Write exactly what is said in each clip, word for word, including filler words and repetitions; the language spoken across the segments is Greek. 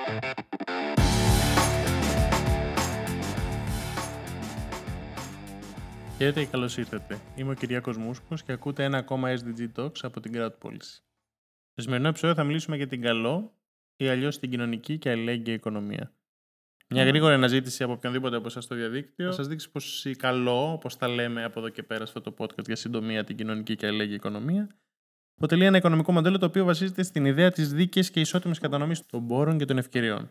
Χαίρετε και καλώς ήρθατε. Είμαι ο Κυριάκος Μούσκος και ακούτε ένα ακόμα ες ντι τζι Talks από την Crowd Policy. Στο σημερινό επεισόδιο θα μιλήσουμε για την καλό ή αλλιώς την κοινωνική και αλληλέγγυα οικονομία. Μια γρήγορη αναζήτηση από οποιονδήποτε από εσάς στο διαδίκτυο θα σας δείξει πως η καλό, όπως τα λέμε από εδώ και πέρα σε αυτό το podcast για συντομία την κοινωνική και αλληλέγγυα οικονομία, αποτελεί ένα οικονομικό μοντέλο το οποίο βασίζεται στην ιδέα της δίκαιης και ισότιμης κατανομής των πόρων και των ευκαιριών.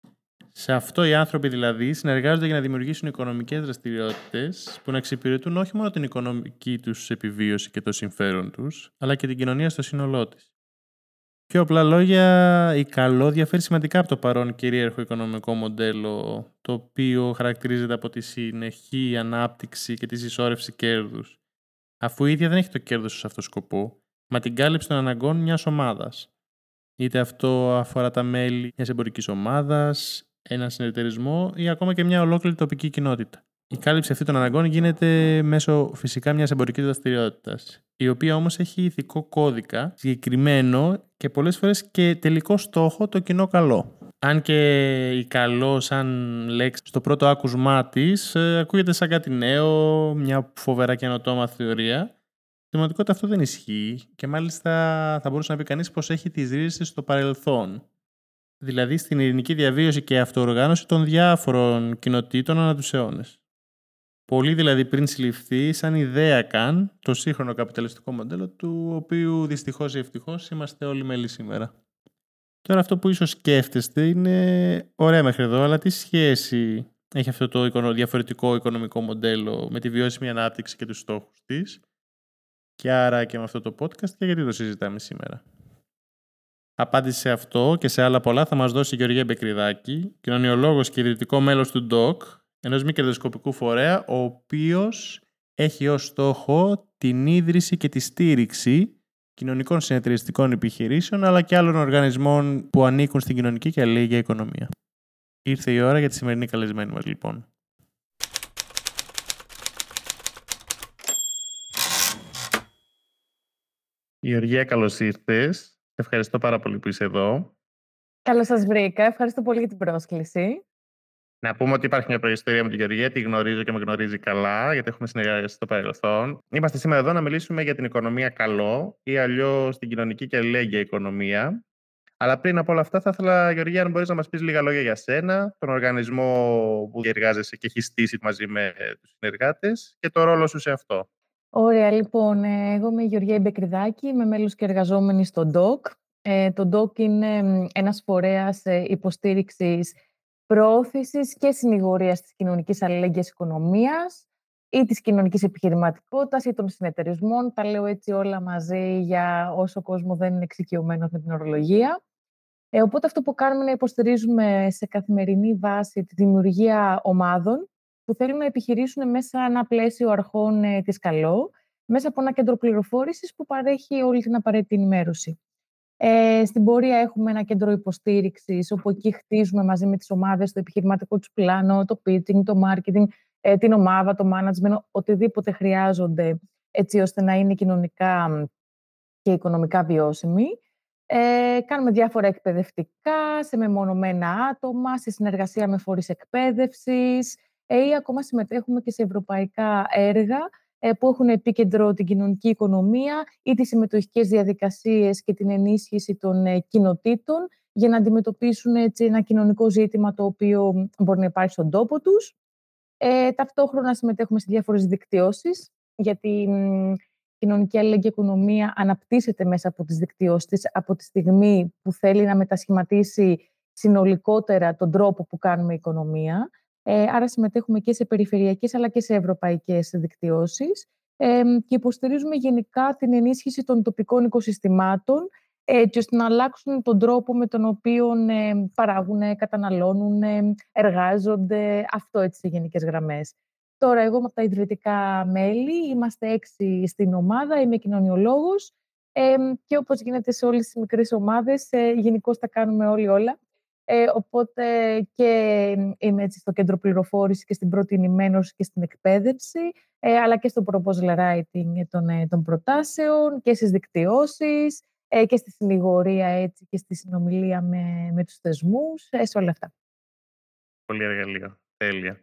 Σε αυτό οι άνθρωποι δηλαδή συνεργάζονται για να δημιουργήσουν οικονομικές δραστηριότητες που να εξυπηρετούν όχι μόνο την οικονομική τους επιβίωση και το συμφέρον τους, αλλά και την κοινωνία στο σύνολό της. Πιο απλά λόγια, η καλό διαφέρει σημαντικά από το παρόν κυρίαρχο οικονομικό μοντέλο, το οποίο χαρακτηρίζεται από τη συνεχή ανάπτυξη και τη συσσόρευση κέρδους, αφού η ίδια δεν έχει το κέρδος ως αυτό σκοπό, μα την κάλυψη των αναγκών μιας ομάδας. Είτε αυτό αφορά τα μέλη μιας εμπορικής ομάδας, ένα συνεταιρισμό ή ακόμα και μια ολόκληρη τοπική κοινότητα. Η κάλυψη αυτή των αναγκών γίνεται μέσω φυσικά μιας εμπορικής δραστηριότητας, η οποία όμως έχει ηθικό κώδικα συγκεκριμένο και πολλές φορές και τελικό στόχο το κοινό καλό. Αν και η καλό σαν λέξη στο πρώτο άκουσμά της ακούγεται σαν κάτι νέο, μια φοβερά καινοτόμα θεωρία, στην πραγματικότητα αυτό δεν ισχύει και μάλιστα θα μπορούσε να πει κανείς πως έχει τις ρίζες στο παρελθόν. Δηλαδή στην ειρηνική διαβίωση και αυτοοργάνωση των διάφορων κοινοτήτων ανά τους αιώνες. Πολύ δηλαδή πριν συλληφθεί σαν ιδέα καν το σύγχρονο καπιταλιστικό μοντέλο του οποίου δυστυχώς ή ευτυχώς είμαστε όλοι μέλη σήμερα. Τώρα αυτό που ίσως σκέφτεστε είναι ωραία μέχρι εδώ, αλλά τι σχέση έχει αυτό το διαφορετικό οικονομικό μοντέλο με τη βιώσιμη ανάπτυξη και τους στόχους της και άρα και με αυτό το podcast και γιατί το συζητάμε σήμερα. Απάντηση σε αυτό και σε άλλα πολλά θα μας δώσει η Γεωργία Μπεκριδάκη, κοινωνιολόγος και ιδρυτικό μέλος του ντοκ, ενός μη κερδοσκοπικού φορέα, ο οποίος έχει ως στόχο την ίδρυση και τη στήριξη κοινωνικών συνεταιριστικών επιχειρήσεων, αλλά και άλλων οργανισμών που ανήκουν στην κοινωνική και αλληλέγγυα οικονομία. Ήρθε η ώρα για τη σημερινή καλεσμένη μας, λοιπόν. Γεωργία, καλώς ήρθες. Ευχαριστώ πάρα πολύ που είσαι εδώ. Καλώς σας βρήκα. Ευχαριστώ πολύ για την πρόσκληση. Να πούμε ότι υπάρχει μια προϊστορία με την Γεωργία, τη γνωρίζω και με γνωρίζει καλά, γιατί έχουμε συνεργαστεί στο παρελθόν. Είμαστε σήμερα εδώ να μιλήσουμε για την οικονομία καλό ή αλλιώς την κοινωνική και αλληλέγγυα οικονομία. Αλλά πριν από όλα αυτά, θα ήθελα, Γεωργία, αν μπορείς να μας πεις λίγα λόγια για σένα, τον οργανισμό που εργάζεσαι και έχει στήσει μαζί με τους συνεργάτες και το ρόλο σου σε αυτό. Ωραία, λοιπόν, εγώ είμαι η Γεωργία Μπεκριδάκη, είμαι μέλος και εργαζόμενη στο ντοκ. Ε, το ντοκ είναι ένας φορέας υποστήριξης, προώθησης και συνηγορίας της κοινωνικής αλληλέγγυας οικονομίας ή της κοινωνικής επιχειρηματικότητας ή των συνεταιρισμών. Τα λέω έτσι όλα μαζί για όσο κόσμο δεν είναι εξοικειωμένος με την ορολογία. Ε, οπότε αυτό που κάνουμε είναι να υποστηρίζουμε σε καθημερινή βάση τη δημιουργία ομάδων που θέλουν να επιχειρήσουν μέσα ένα πλαίσιο αρχών ε, της καλό, μέσα από ένα κέντρο πληροφόρησης που παρέχει όλη την απαραίτητη ενημέρωση. Ε, στην πορεία έχουμε ένα κέντρο υποστήριξης, όπου εκεί χτίζουμε μαζί με τις ομάδες το επιχειρηματικό τους πλάνο, το pitching, το marketing, ε, την ομάδα, το management, οτιδήποτε χρειάζονται έτσι ώστε να είναι κοινωνικά και οικονομικά βιώσιμοι. Ε, κάνουμε διάφορα εκπαιδευτικά, σε μεμονωμένα άτομα, σε συνεργασία με φορείς εκπαίδευσης ε, ή ακόμα συμμετέχουμε και σε ευρωπαϊκά έργα ε, που έχουν επίκεντρο την κοινωνική οικονομία ή τις συμμετοχικές διαδικασίες και την ενίσχυση των ε, κοινοτήτων για να αντιμετωπίσουν έτσι, ένα κοινωνικό ζήτημα το οποίο μπορεί να υπάρχει στον τόπο τους. Ε, ταυτόχρονα συμμετέχουμε σε διάφορες δικτυώσεις γιατί η κοινωνική αλληλέγγυα οικονομία αναπτύσσεται μέσα από τις δικτυώσεις από τη στιγμή που θέλει να μετασχηματίσει συνολικότερα τον τρόπο που κάνουμε οικονομία. Ε, άρα συμμετέχουμε και σε περιφερειακές αλλά και σε ευρωπαϊκές δικτυώσεις ε, και υποστηρίζουμε γενικά την ενίσχυση των τοπικών οικοσυστημάτων έτσι ώστε να αλλάξουν τον τρόπο με τον οποίο ε, παράγουν, καταναλώνουν, ε, εργάζονται. Αυτό έτσι σε γενικές γραμμές. Τώρα, εγώ είμαι από τα ιδρυτικά μέλη, είμαστε έξι στην ομάδα, είμαι κοινωνιολόγος ε, και όπως γίνεται σε όλες τις μικρές ομάδες, ε, γενικώς τα κάνουμε όλοι όλα. Ε, οπότε και είμαι έτσι στο κέντρο πληροφόρηση και στην πρώτη ενημέρωση και στην εκπαίδευση, ε, αλλά και στο proposal writing των, ε, των προτάσεων και στις δικτυώσεις ε, και στη συνηγορία έτσι και στη συνομιλία με, με τους θεσμούς, ε, σε όλα αυτά. Πολύ εργαλείο. Τέλεια.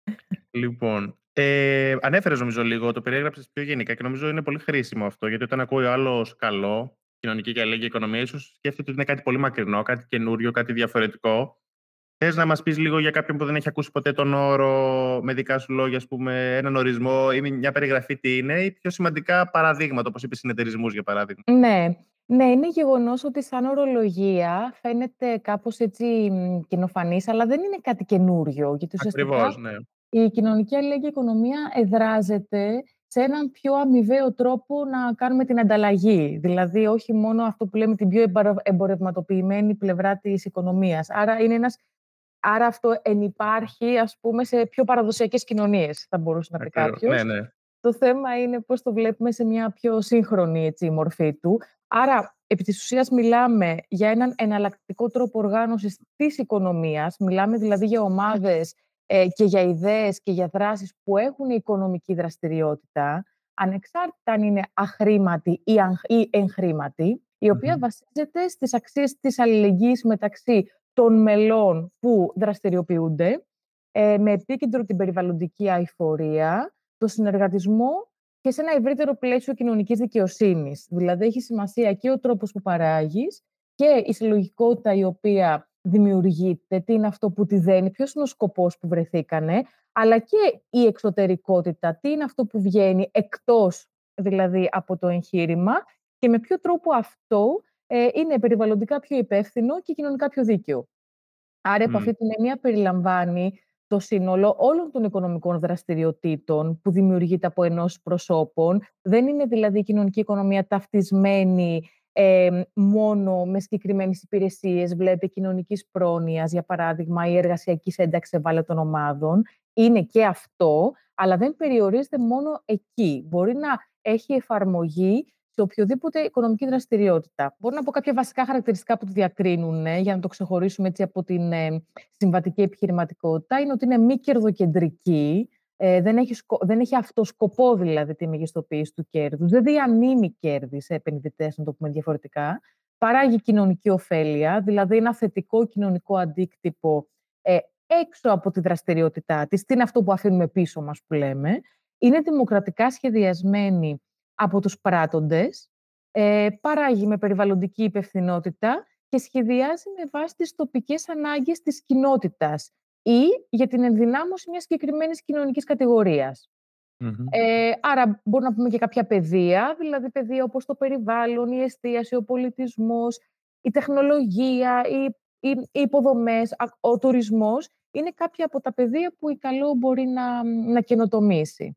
Λοιπόν, ε, ανέφερες νομίζω λίγο, το περιέγραψες πιο γενικά και νομίζω είναι πολύ χρήσιμο αυτό, γιατί όταν ακούει ο άλλος καλό, κοινωνική και αλληλέγγυη οικονομία, ίσως σκέφτεται ότι είναι κάτι πολύ μακρινό, κάτι καινούριο, κάτι διαφορετικό. Θες να μας πεις λίγο για κάποιον που δεν έχει ακούσει ποτέ τον όρο, με δικά σου λόγια, ας πούμε, έναν ορισμό ή μια περιγραφή τι είναι, ή πιο σημαντικά παραδείγματα, όπως είπες, συνεταιρισμούς για παράδειγμα. Ναι, ναι, είναι γεγονός ότι σαν ορολογία φαίνεται κάπως έτσι μ, καινοφανής, αλλά δεν είναι κάτι καινούριο, γιατί ουσιαστικά Ακριβώς, ναι. η κοινωνική αλληλέγγυη οικονομία εδράζεται σε έναν πιο αμοιβαίο τρόπο να κάνουμε την ανταλλαγή. Δηλαδή, όχι μόνο αυτό που λέμε την πιο εμπαρο- εμπορευματοποιημένη πλευρά της οικονομίας. Άρα, είναι ένας, άρα αυτό ενυπάρχει, ας πούμε, σε πιο παραδοσιακές κοινωνίες, θα μπορούσε να πει Ακριβώς. Ναι, κάποιος. ναι. Το θέμα είναι πώς το βλέπουμε σε μια πιο σύγχρονη έτσι, μορφή του. Άρα, επί της ουσίας μιλάμε για έναν εναλλακτικό τρόπο οργάνωσης της οικονομίας. Μιλάμε δηλαδή για ομάδες ε, και για ιδέες και για δράσεις που έχουν οικονομική δραστηριότητα, ανεξάρτητα αν είναι αχρήματη ή, αν, ή εγχρήματη, η οποία Μμμ. βασίζεται στις αξίες της αλληλεγγύης μεταξύ των μελών που δραστηριοποιούνται, ε, με επίκεντρο την περιβαλλοντική αειφορία, το συνεργατισμό και σε ένα ευρύτερο πλαίσιο κοινωνικής δικαιοσύνης. Δηλαδή, έχει σημασία και ο τρόπος που παράγεις και η συλλογικότητα η οποία δημιουργείται, τι είναι αυτό που τη δένει, ποιος είναι ο σκοπός που βρεθήκανε, αλλά και η εξωτερικότητα, τι είναι αυτό που βγαίνει εκτός δηλαδή από το εγχείρημα και με ποιο τρόπο αυτό ε, είναι περιβαλλοντικά πιο υπεύθυνο και κοινωνικά πιο δίκαιο. Άρα, από Μμ. αυτή την έννοια, περιλαμβάνει το σύνολο όλων των οικονομικών δραστηριοτήτων που δημιουργείται από ενώσεις προσώπων. Δεν είναι δηλαδή η κοινωνική οικονομία ταυτισμένη ε, μόνο με συγκεκριμένες υπηρεσίες, βλέπει κοινωνικής πρόνοιας, για παράδειγμα, ή εργασιακής ένταξης ευάλωτων ομάδων. Είναι και αυτό, αλλά δεν περιορίζεται μόνο εκεί. Μπορεί να έχει εφαρμογή σε οποιοδήποτε οικονομική δραστηριότητα. Μπορώ να πω κάποια βασικά χαρακτηριστικά που τη διακρίνουν, ε, για να το ξεχωρίσουμε έτσι από την ε, συμβατική επιχειρηματικότητα. Είναι ότι είναι μη κερδοκεντρική, ε, δεν, έχει σκο, δεν έχει αυτό σκοπό δηλαδή τη μεγιστοποίηση του κέρδους, δεν διανύμει κέρδη σε επενδυτές, να το πούμε διαφορετικά. Παράγει κοινωνική ωφέλεια, δηλαδή ένα θετικό κοινωνικό αντίκτυπο ε, έξω από τη δραστηριότητά της. Τι είναι αυτό που αφήνουμε πίσω μας που λέμε. Είναι δημοκρατικά σχεδιασμένη από τους πράττοντες, ε, παράγει με περιβαλλοντική υπευθυνότητα και σχεδιάζει με βάση τις τοπικές ανάγκες της κοινότητας ή για την ενδυνάμωση μιας συγκεκριμένης κοινωνικής κατηγορίας. Μμμ. Ε, άρα μπορούμε να πούμε και κάποια πεδία, δηλαδή πεδία όπως το περιβάλλον, η εστίαση, ο πολιτισμός, η τεχνολογία, οι, οι, οι υποδομές, α- ο τουρισμός, είναι κάποια από τα πεδία που η καλό μπορεί να, να καινοτομήσει.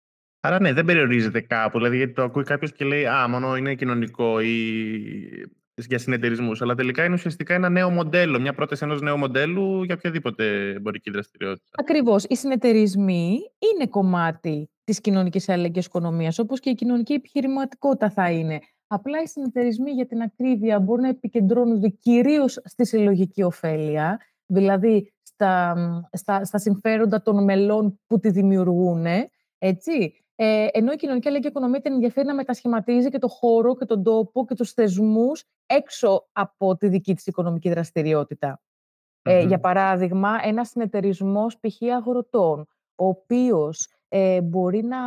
Άρα ναι, δεν περιορίζεται κάπου. Δηλαδή, γιατί το ακούει κάποιο και λέει Α, μόνο είναι κοινωνικό ή για συνεταιρισμού. Αλλά τελικά είναι ουσιαστικά ένα νέο μοντέλο, μια πρόταση ενό νέου μοντέλου για οποιαδήποτε εμπορική δραστηριότητα. Ακριβώς. Οι συνεταιρισμοί είναι κομμάτι της κοινωνικής αλληλεγγύης οικονομίας, όπως και η κοινωνική επιχειρηματικότητα θα είναι. Απλά οι συνεταιρισμοί, για την ακρίβεια, μπορούν να επικεντρώνονται κυρίως στη συλλογική ωφέλεια, δηλαδή στα, στα, στα συμφέροντα των μελών που τη δημιουργούν, έτσι. Ε, ενώ η κοινωνική αλληλεγγύη οικονομία την ενδιαφέρει να μετασχηματίζει και το χώρο και τον τόπο και τους θεσμούς έξω από τη δική της οικονομική δραστηριότητα. Ε, για Μμμ. παράδειγμα, ένας συνεταιρισμός π.χ. αγροτών, ο οποίος ε, μπορεί να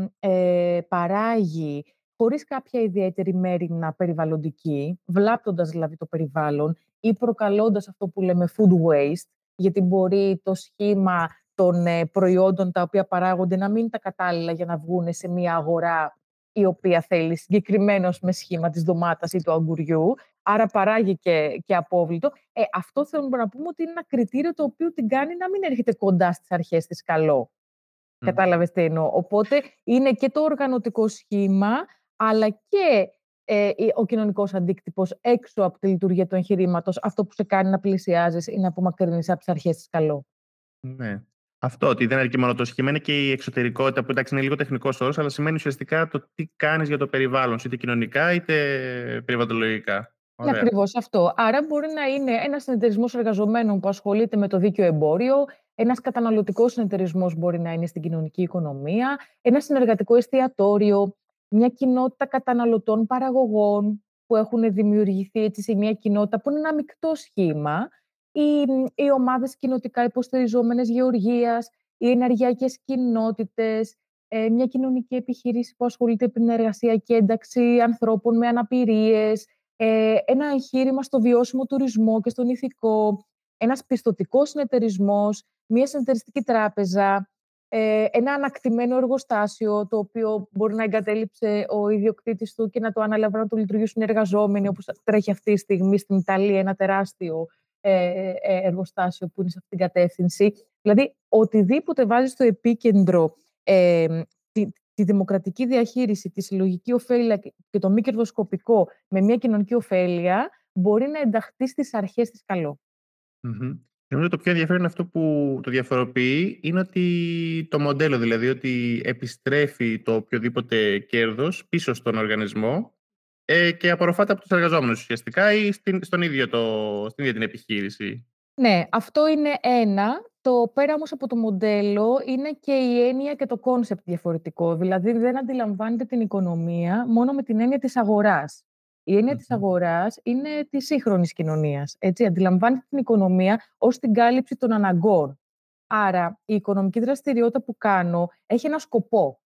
ε, παράγει χωρίς κάποια ιδιαίτερη μέριμνα περιβαλλοντική, βλάπτοντας δηλαδή το περιβάλλον ή προκαλώντας αυτό που λέμε food waste, γιατί μπορεί το σχήμα των ε, προϊόντων τα οποία παράγονται να μην είναι τα κατάλληλα για να βγουν σε μια αγορά η οποία θέλει συγκεκριμένος με σχήμα της ντομάτας ή του αγκουριού, άρα παράγει και, και απόβλητο. Ε, αυτό θέλουμε να πούμε ότι είναι ένα κριτήριο το οποίο την κάνει να μην έρχεται κοντά στις αρχές της καλό. Μμ. Κατάλαβες τι εννοώ. Οπότε είναι και το οργανωτικό σχήμα, αλλά και ε, ο κοινωνικός αντίκτυπος έξω από τη λειτουργία του εγχειρήματος, αυτό που σε κάνει να πλησιάζεις ή να απομακρύνεις από τις αρχές της καλό. Ναι. Αυτό ότι δεν αρκεί μόνο το σχήμα, είναι και η εξωτερικότητα που εντάξει είναι λίγο τεχνικό όρο, αλλά σημαίνει ουσιαστικά το τι κάνει για το περιβάλλον, είτε κοινωνικά είτε περιβαλλοντολογικά. Είναι Ωραία. ακριβώς αυτό. Άρα μπορεί να είναι ένας συνεταιρισμός εργαζομένων που ασχολείται με το δίκαιο εμπόριο, ένας καταναλωτικός συνεταιρισμός μπορεί να είναι στην κοινωνική οικονομία, ένα συνεργατικό εστιατόριο, μια κοινότητα καταναλωτών παραγωγών. που έχουν δημιουργηθεί έτσι, σε μια κοινότητα που είναι ένα μεικτό σχήμα, οι, οι ομάδες κοινοτικά υποστηριζόμενες γεωργίας, οι ενεργειακές κοινότητες, ε, μια κοινωνική επιχείρηση που ασχολείται με την εργασιακή ένταξη ανθρώπων με αναπηρίες, ε, ένα εγχείρημα στο βιώσιμο τουρισμό και στον ηθικό, ένας πιστωτικός συνεταιρισμός, μια συνεταιριστική τράπεζα, ε, ένα ανακτημένο εργοστάσιο, το οποίο μπορεί να εγκατέλειψε ο ιδιοκτήτης του και να το αναλαμβάνουν να το λειτουργήσουν οι εργαζόμενοι, όπως τρέχει αυτή τη στιγμή στην Ιταλία ένα τεράστιο ε, ε, εργοστάσιο που είναι σε αυτήν την κατεύθυνση. Δηλαδή, οτιδήποτε βάζει στο επίκεντρο ε, τη, τη δημοκρατική διαχείριση, τη συλλογική ωφέλεια και το μη κερδοσκοπικό με μια κοινωνική ωφέλεια, μπορεί να ενταχθεί στις αρχές της καλό. Mm-hmm. Νομίζω το πιο ενδιαφέρον αυτό που το διαφοροποιεί είναι ότι το μοντέλο, δηλαδή ότι επιστρέφει το οποιοδήποτε κέρδος πίσω στον οργανισμό ε, και απορροφάται από τους εργαζόμενους ουσιαστικά ή στην, στον ίδιο το, στην ίδια την επιχείρηση. Ναι, αυτό είναι ένα. Το πέρα όμως από το μοντέλο είναι και η έννοια και το κόνσεπτ διαφορετικό. Δηλαδή δεν αντιλαμβάνεται την οικονομία μόνο με την έννοια της αγοράς. Η έννοια mm-hmm. της αγοράς είναι της σύγχρονης κοινωνίας. Έτσι, αντιλαμβάνεται την οικονομία ως την κάλυψη των αναγκών. Άρα η οικονομική δραστηριότητα που κάνω έχει ένα σκοπό.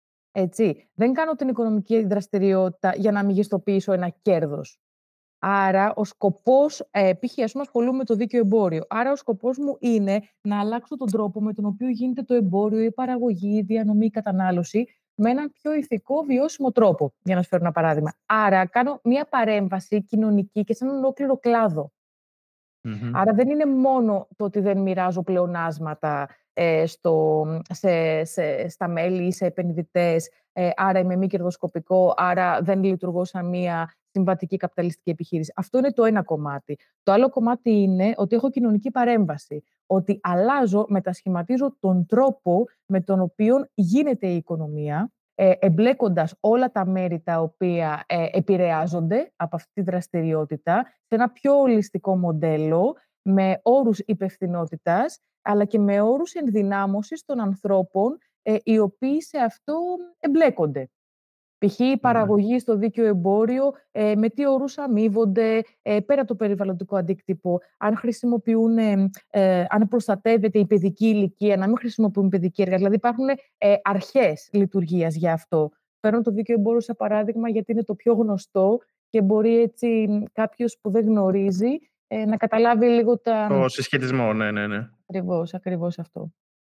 Έτσι, δεν κάνω την οικονομική δραστηριότητα για να μεγιστοποιήσω ένα κέρδος. Άρα, ο σκοπός, ε, π.χ. ας πούμε ασχολούμαι με το δίκαιο εμπόριο. Άρα, ο σκοπός μου είναι να αλλάξω τον τρόπο με τον οποίο γίνεται το εμπόριο, η παραγωγή, η διανομή, η κατανάλωση, με έναν πιο ηθικό, βιώσιμο τρόπο, για να σου φέρω ένα παράδειγμα. Άρα, κάνω μια παρέμβαση κοινωνική και σε έναν ολόκληρο κλάδο. Mm-hmm. Άρα, δεν είναι μόνο το ότι δεν μοιράζω πλεονάσματα ε, στο, σε, σε, στα μέλη ή σε επενδυτές, ε, άρα είμαι μη κερδοσκοπικό, άρα δεν λειτουργώ σαν μια συμβατική καπιταλιστική επιχείρηση. Αυτό είναι το ένα κομμάτι. Το άλλο κομμάτι είναι ότι έχω κοινωνική παρέμβαση. Ότι αλλάζω, μετασχηματίζω τον τρόπο με τον οποίο γίνεται η οικονομία, ε, εμπλέκοντας όλα τα μέρη τα οποία ε, επηρεάζονται από αυτή τη δραστηριότητα σε ένα πιο ολιστικό μοντέλο, με όρους υπευθυνότητας, αλλά και με όρους ενδυνάμωσης των ανθρώπων ε, οι οποίοι σε αυτό εμπλέκονται. Π.χ. η παραγωγή στο δίκαιο εμπόριο, ε, με τι όρους αμείβονται, ε, πέρα από το περιβαλλοντικό αντίκτυπο, αν χρησιμοποιούν, ε, ε, αν προστατεύεται η παιδική ηλικία, να μην χρησιμοποιούν παιδική έργα. Δηλαδή υπάρχουν ε, αρχές λειτουργίας για αυτό. Παίρνω το δίκαιο εμπόριο σαν παράδειγμα γιατί είναι το πιο γνωστό και μπορεί έτσι κάποιος που δεν γνωρίζει ε, να καταλάβει λίγο τα... Το συσχετισμό, ναι, ναι, ναι. Ακριβώς, ακριβώς αυτό.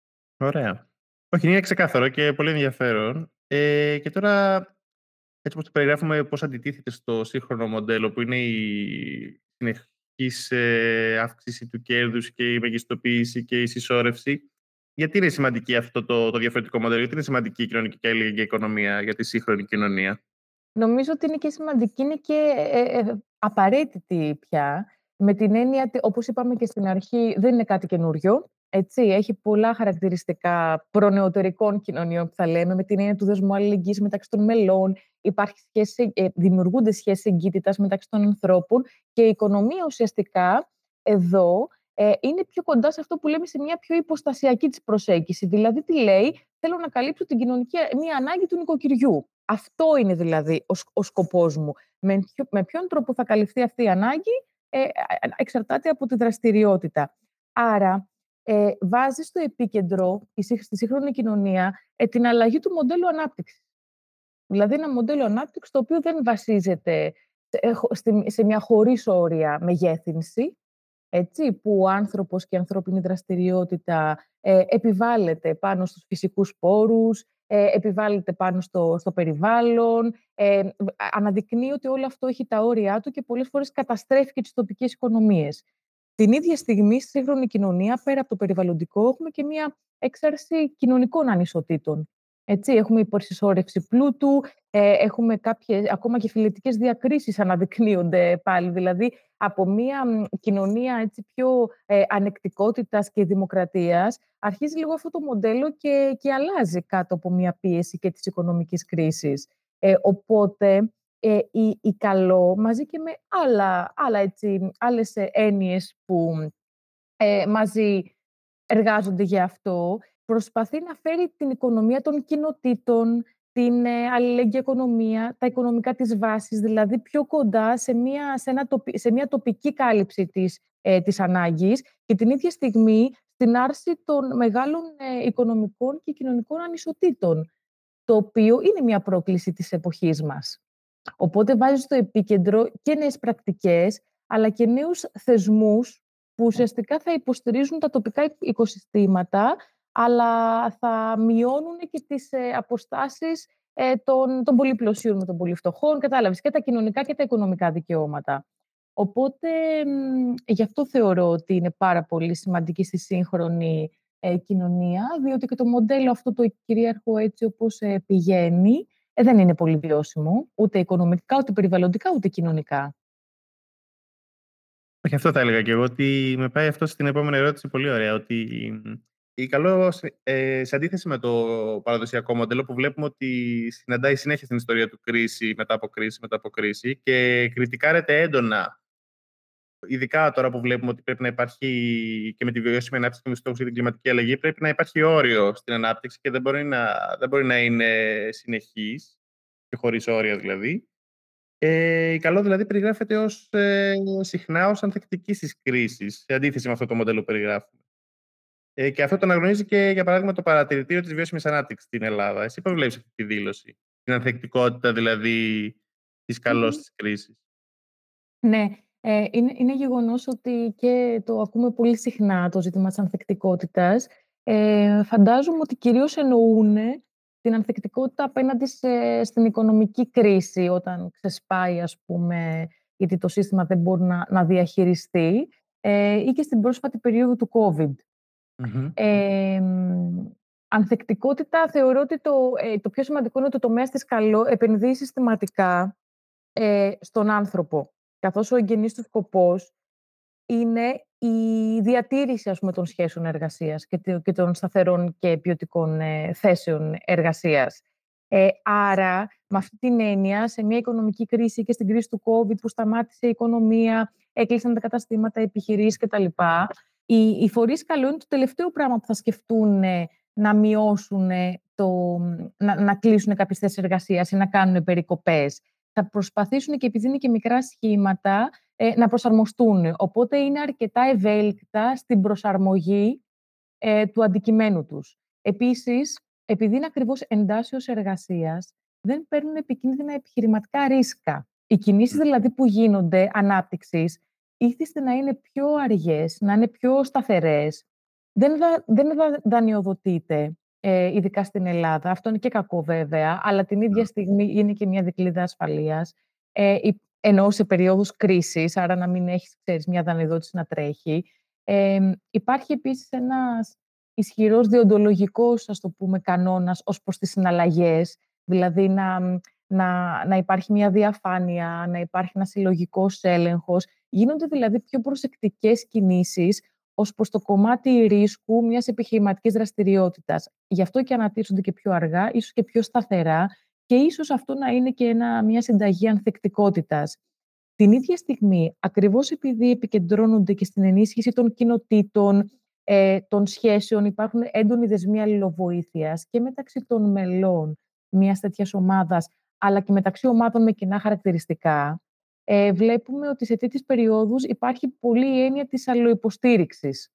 Ωραία. Όχι, είναι ξεκάθαρο και πολύ ενδιαφέρον. Ε, και τώρα, έτσι όπως το περιγράφουμε, πώς αντιτίθεται στο σύγχρονο μοντέλο, που είναι η συνεχής ε, αύξηση του κέρδους και η μεγιστοποίηση και η συσσόρευση. Γιατί είναι σημαντική αυτό το, το διαφορετικό μοντέλο, γιατί είναι σημαντική η κοινωνική και η οικονομία για τη σύγχρονη κοινωνία? Νομίζω ότι είναι και σημαντική, είναι και ε, ε, απαραίτητη πια, με την έννοια ότι, όπως είπαμε και στην αρχή, δεν είναι κάτι καινούριο. Έτσι, έχει πολλά χαρακτηριστικά προνεωτερικών κοινωνιών, που θα λέμε, με την έννοια του δεσμού αλληλεγγύης μεταξύ των μελών. Υπάρχει σχέση, ε, δημιουργούνται σχέσεις εγκύτητας μεταξύ των ανθρώπων και η οικονομία ουσιαστικά εδώ ε, είναι πιο κοντά σε αυτό που λέμε σε μια πιο υποστασιακή της προσέγγιση. Δηλαδή, τι λέει, θέλω να καλύψω την κοινωνική μια ανάγκη του νοικοκυριού. Αυτό είναι δηλαδή ο, ο σκοπός μου. Με, ποιο, με ποιον τρόπο θα καλυφθεί αυτή η ανάγκη ε, εξαρτάται από τη δραστηριότητα. Άρα, ε, βάζει στο επίκεντρο στη σύγχρονη κοινωνία ε, την αλλαγή του μοντέλου ανάπτυξης. Δηλαδή ένα μοντέλο ανάπτυξης το οποίο δεν βασίζεται σε, σε μια χωρίς όρια μεγέθυνση, έτσι, που ο άνθρωπος και η ανθρώπινη δραστηριότητα ε, επιβάλλεται πάνω στους φυσικούς πόρους, ε, επιβάλλεται πάνω στο, στο περιβάλλον, ε, αναδεικνύει ότι όλο αυτό έχει τα όρια του και πολλές φορές καταστρέφει και τις τοπικές οικονομίες. Την ίδια στιγμή, στη σύγχρονη κοινωνία, πέρα από το περιβαλλοντικό, έχουμε και μια έξαρση κοινωνικών ανισοτήτων. Έτσι, έχουμε υπερσυσσόρευση πλούτου, ε, έχουμε κάποιες, ακόμα και φιλετικές διακρίσεις αναδεικνύονται πάλι. Δηλαδή, από μια κοινωνία έτσι, πιο ε, ανεκτικότητας και δημοκρατίας, αρχίζει λίγο αυτό το μοντέλο και, και αλλάζει κάτω από μια πίεση και της οικονομικής κρίσης. Ε, οπότε, ε, η, η καλό, μαζί και με άλλα, άλλα, έτσι, άλλες έννοιες που ε, μαζί εργάζονται για αυτό, προσπαθεί να φέρει την οικονομία των κοινοτήτων, την ε, αλληλεγγύη οικονομία, τα οικονομικά της βάσης, δηλαδή πιο κοντά σε μια, σε ένα τοπι- σε μια τοπική κάλυψη της, ε, της ανάγκης και την ίδια στιγμή στην άρση των μεγάλων ε, οικονομικών και κοινωνικών ανισοτήτων, το οποίο είναι μια πρόκληση της εποχής μας. Οπότε βάζει στο επίκεντρο και νέες πρακτικές, αλλά και νέους θεσμούς που ουσιαστικά θα υποστηρίζουν τα τοπικά οικοσυστήματα, αλλά θα μειώνουν και τις ε, αποστάσεις ε, των, των πολύ πλουσίων με των πολύ φτωχών, κατάλαβες, και τα κοινωνικά και τα οικονομικά δικαιώματα. Οπότε, μ, γι' αυτό θεωρώ ότι είναι πάρα πολύ σημαντική στη σύγχρονη ε, κοινωνία, διότι και το μοντέλο αυτό το κυρίαρχο έτσι όπως ε, πηγαίνει, ε, δεν είναι πολύ βιώσιμο, ούτε οικονομικά, ούτε περιβαλλοντικά, ούτε κοινωνικά. Όχι, αυτό θα έλεγα και εγώ, ότι με πάει αυτό στην επόμενη ερώτηση πολύ ωραία, ότι η καλό, ε, σε αντίθεση με το παραδοσιακό μοντέλο που βλέπουμε ότι συναντάει συνέχεια στην ιστορία του κρίση μετά από κρίση μετά από κρίση και κριτικάρεται έντονα, ειδικά τώρα που βλέπουμε ότι πρέπει να υπάρχει και με τη βιώσιμη ανάπτυξη και με τους στόχους για την κλιματική αλλαγή, πρέπει να υπάρχει όριο στην ανάπτυξη και δεν μπορεί να, δεν μπορεί να είναι συνεχής και χωρίς όρια δηλαδή. Ε, η καλό δηλαδή περιγράφεται ως, ε, συχνά ως ανθεκτική στις κρίσεις, σε αντίθεση με αυτό το μοντέλο που περιγράφουμε. Ε, και αυτό το αναγνωρίζει και, για παράδειγμα, το παρατηρητήριο της βιώσιμης ανάπτυξης στην Ελλάδα. Εσύ πώς βλέπεις αυτή τη δήλωση, την ανθεκτικότητα δηλαδή της καλώς της κρίσης? Ναι, ε, είναι, είναι γεγονός ότι και το ακούμε πολύ συχνά το ζήτημα της ανθεκτικότητας. Ε, φαντάζομαι ότι κυρίως εννοούν την ανθεκτικότητα απέναντι σε, στην οικονομική κρίση, όταν ξεσπάει, ας πούμε, γιατί το σύστημα δεν μπορεί να, να διαχειριστεί, ε, ή και στην πρόσφατη περίοδο του COVID. Mm-hmm. Ε, ανθεκτικότητα θεωρώ ότι το, ε, το πιο σημαντικό είναι ότι το τομέας της καλό επενδύει συστηματικά ε, στον άνθρωπο, καθώς ο εγγενής του σκοπός είναι η διατήρηση, ας πούμε, των σχέσεων εργασίας και, και των σταθερών και ποιοτικών ε, θέσεων εργασίας. Ε, άρα, με αυτή την έννοια, σε μια οικονομική κρίση και στην κρίση του COVID που σταμάτησε η οικονομία, έκλεισαν τα καταστήματα, επιχειρήσεις κτλ., οι, οι φορείς καλό είναι το τελευταίο πράγμα που θα σκεφτούν ε, να μειώσουν, ε, το, να, να κλείσουν κάποιες θέσεις εργασίας ή να κάνουν περικοπές. Θα προσπαθήσουν, και επειδή είναι και μικρά σχήματα, ε, να προσαρμοστούν. Οπότε είναι αρκετά ευέλικτα στην προσαρμογή ε, του αντικειμένου τους. Επίσης, επειδή είναι ακριβώς εντάσσεως εργασίας, δεν παίρνουν επικίνδυνα επιχειρηματικά ρίσκα. Οι κινήσεις δηλαδή που γίνονται ανάπτυξης ήθιστε να είναι πιο αργές, να είναι πιο σταθερές. Δεν, δα, δεν δα, δανειοδοτείται, ε, ειδικά στην Ελλάδα. Αυτό είναι και κακό βέβαια, αλλά την ίδια στιγμή είναι και μια δικλείδα ασφαλείας. Ε, ενώ σε περίοδους κρίσης, άρα να μην έχεις, ξέρεις, μια δανειοδότηση να τρέχει. Ε, υπάρχει επίσης ένας ισχυρός διοντολογικός, ας το πούμε, κανόνας ως προς τις συναλλαγές, δηλαδή να, να, να υπάρχει μια διαφάνεια, να υπάρχει ένας συλλογικός έλεγχος. Γίνονται δηλαδή πιο προσεκτικές κινήσεις ως προς το κομμάτι ρίσκου μιας επιχειρηματικής δραστηριότητας. Γι' αυτό και αναπτύσσονται και πιο αργά, ίσως και πιο σταθερά, και ίσως αυτό να είναι και ένα, μια συνταγή ανθεκτικότητας. Την ίδια στιγμή, ακριβώς επειδή επικεντρώνονται και στην ενίσχυση των κοινοτήτων, ε, των σχέσεων, υπάρχουν έντονοι δεσμοί αλληλοβοήθειας και μεταξύ των μελών μιας τέτοιας ομάδας, αλλά και μεταξύ ομάδων με κοινά χαρακτηριστικά, ε, βλέπουμε ότι σε τέτοιες περιόδους υπάρχει πολύ η έννοια της αλληλοϊποστήριξης.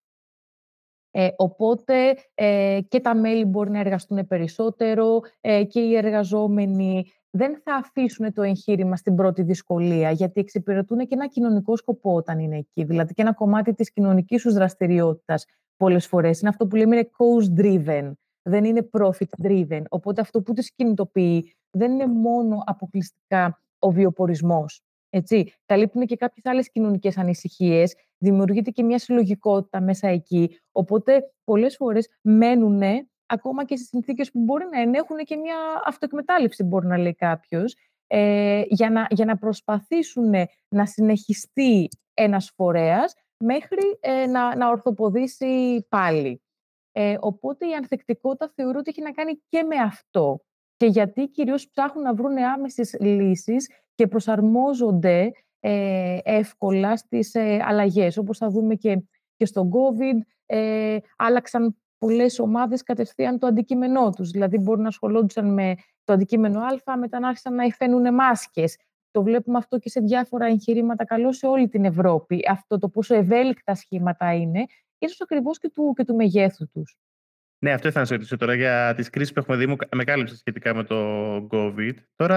Ε, οπότε ε, και τα μέλη μπορεί να εργαστούν περισσότερο ε, και οι εργαζόμενοι δεν θα αφήσουν το εγχείρημα στην πρώτη δυσκολία, γιατί εξυπηρετούν και ένα κοινωνικό σκοπό όταν είναι εκεί. Δηλαδή και ένα κομμάτι της κοινωνικής τους δραστηριότητας πολλές φορές είναι αυτό που λέμε είναι cause-driven, δεν είναι profit-driven. Οπότε αυτό που τους κινητοποιεί δεν είναι μόνο αποκλειστικά ο βιοπορισμός. Έτσι, καλύπτουν και κάποιες άλλες κοινωνικές ανησυχίες, δημιουργείται και μια συλλογικότητα μέσα εκεί. Οπότε πολλές φορές μένουν ακόμα και σε συνθήκες που μπορεί να ενέχουν και μια αυτοεκμετάλλευση, μπορεί να λέει κάποιος, ε, για, να, για να προσπαθήσουν να συνεχιστεί ένας φορέας μέχρι ε, να, να ορθοποδήσει πάλι. Ε, οπότε η ανθεκτικότητα θεωρώ ότι έχει να κάνει και με αυτό. Και γιατί κυρίως ψάχνουν να βρουν άμεσες λύσεις και προσαρμόζονται ε, εύκολα στις ε, αλλαγές. Όπως θα δούμε και, και στον COVID, ε, άλλαξαν πολλές ομάδες κατευθείαν το αντικείμενό τους. Δηλαδή μπορεί να ασχολούνταν με το αντικείμενο Α, μετά να άρχισαν να υφαίνουν μάσκες. Το βλέπουμε αυτό και σε διάφορα εγχειρήματα καλό σε όλη την Ευρώπη. Αυτό το πόσο ευέλικτα σχήματα είναι, ίσως ακριβώς και του, και του μεγέθου τους. Ναι, αυτό ήθελα να σε ρωτήσω τώρα για τις κρίσεις που έχουμε δει. Μου με κάλυψε σχετικά με το COVID.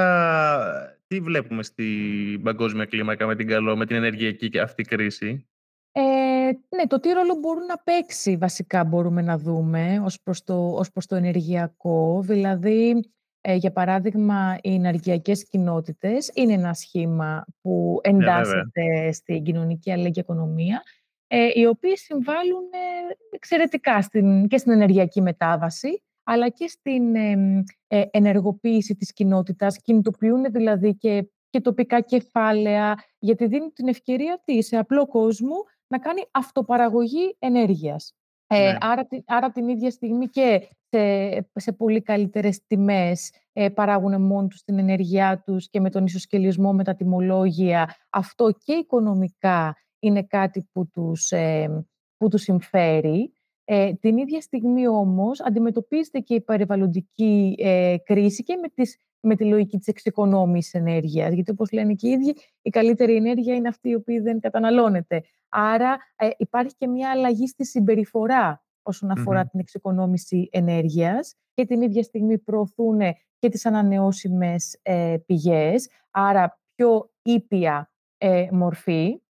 Τώρα, τι βλέπουμε στην παγκόσμια κλίμακα με την καλό, με την ενεργειακή και αυτή κρίση? Ε, ναι, το τι ρόλο μπορούν να παίξει βασικά μπορούμε να δούμε ως προς το, ως προς το ενεργειακό. Δηλαδή, ε, για παράδειγμα, οι ενεργειακές κοινότητες είναι ένα σχήμα που Ναι, βέβαια. εντάσσεται στην κοινωνική αλληλέγγυα οικονομία, ε, οι οποίες συμβάλλουν ε, εξαιρετικά στην, και στην ενεργειακή μετάβαση, αλλά και στην ε, ε, ενεργοποίηση της κοινότητας. Κινητοποιούν δηλαδή και, και τοπικά κεφάλαια, γιατί δίνουν την ευκαιρία τι, σε απλό κόσμο να κάνει αυτοπαραγωγή ενέργειας. Ε, Ναι. άρα, άρα την ίδια στιγμή και σε, σε πολύ καλύτερες τιμές ε, παράγουν μόνοι τους την ενέργειά τους και με τον ισοσκελισμό με τα τιμολόγια. Αυτό και οικονομικά είναι κάτι που τους, ε, που τους συμφέρει. Ε, την ίδια στιγμή όμως αντιμετωπίζεται και η περιβαλλοντική ε, κρίση και με, τις, με τη λογική της εξοικονόμησης ενέργειας. Γιατί όπως λένε και οι ίδιοι, η καλύτερη ενέργεια είναι αυτή η οποία δεν καταναλώνεται. Άρα ε, υπάρχει και μια αλλαγή στη συμπεριφορά όσον αφορά Mm-hmm. την εξοικονόμηση ενέργειας και την ίδια στιγμή προωθούν και τις ανανεώσιμες ε, πηγές, άρα πιο ήπια ε, μορφή.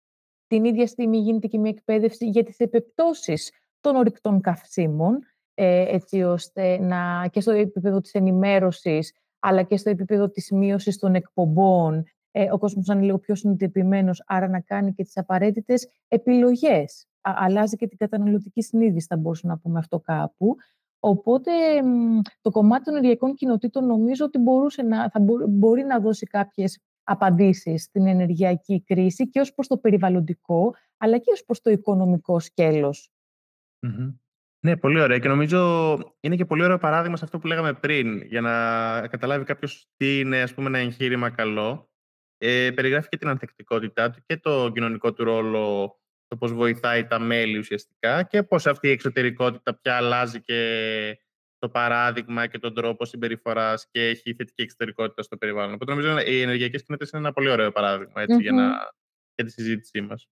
Την ίδια στιγμή γίνεται και μια εκπαίδευση για τις επιπτώσεις των ορυκτών καυσίμων, ε, έτσι ώστε να, και στο επίπεδο της ενημέρωσης, αλλά και στο επίπεδο της μείωσης των εκπομπών, ε, ο κόσμος να είναι λίγο πιο συνειδητοποιημένος, άρα να κάνει και τις απαραίτητες επιλογές. Α, αλλάζει και την καταναλωτική συνείδηση, θα μπορούσαμε να πούμε αυτό κάπου. Οπότε μ, το κομμάτι των ενεργειακών κοινοτήτων νομίζω ότι μπορούσε να, θα μπο, μπορεί να δώσει κάποιες απαντήσεις στην ενεργειακή κρίση και ως προς το περιβαλλοντικό, αλλά και ως προς το οικονομικό σκέλος. Mm-hmm. Ναι, πολύ ωραία. Και νομίζω είναι και πολύ ωραίο παράδειγμα σε αυτό που λέγαμε πριν, για να καταλάβει κάποιος τι είναι, ας πούμε, ένα εγχείρημα καλό. Ε, περιγράφει και την ανθεκτικότητά του και το κοινωνικό του ρόλο, το πώς βοηθάει τα μέλη ουσιαστικά και πώς αυτή η εξωτερικότητα πια αλλάζει και το παράδειγμα και τον τρόπο συμπεριφοράς και έχει θετική εξωτερικότητα στο περιβάλλον. Οπότε νομίζω οι ενεργειακές κοινότητες είναι ένα πολύ ωραίο παράδειγμα έτσι, Mm-hmm. για, να, για τη συζήτησή μας.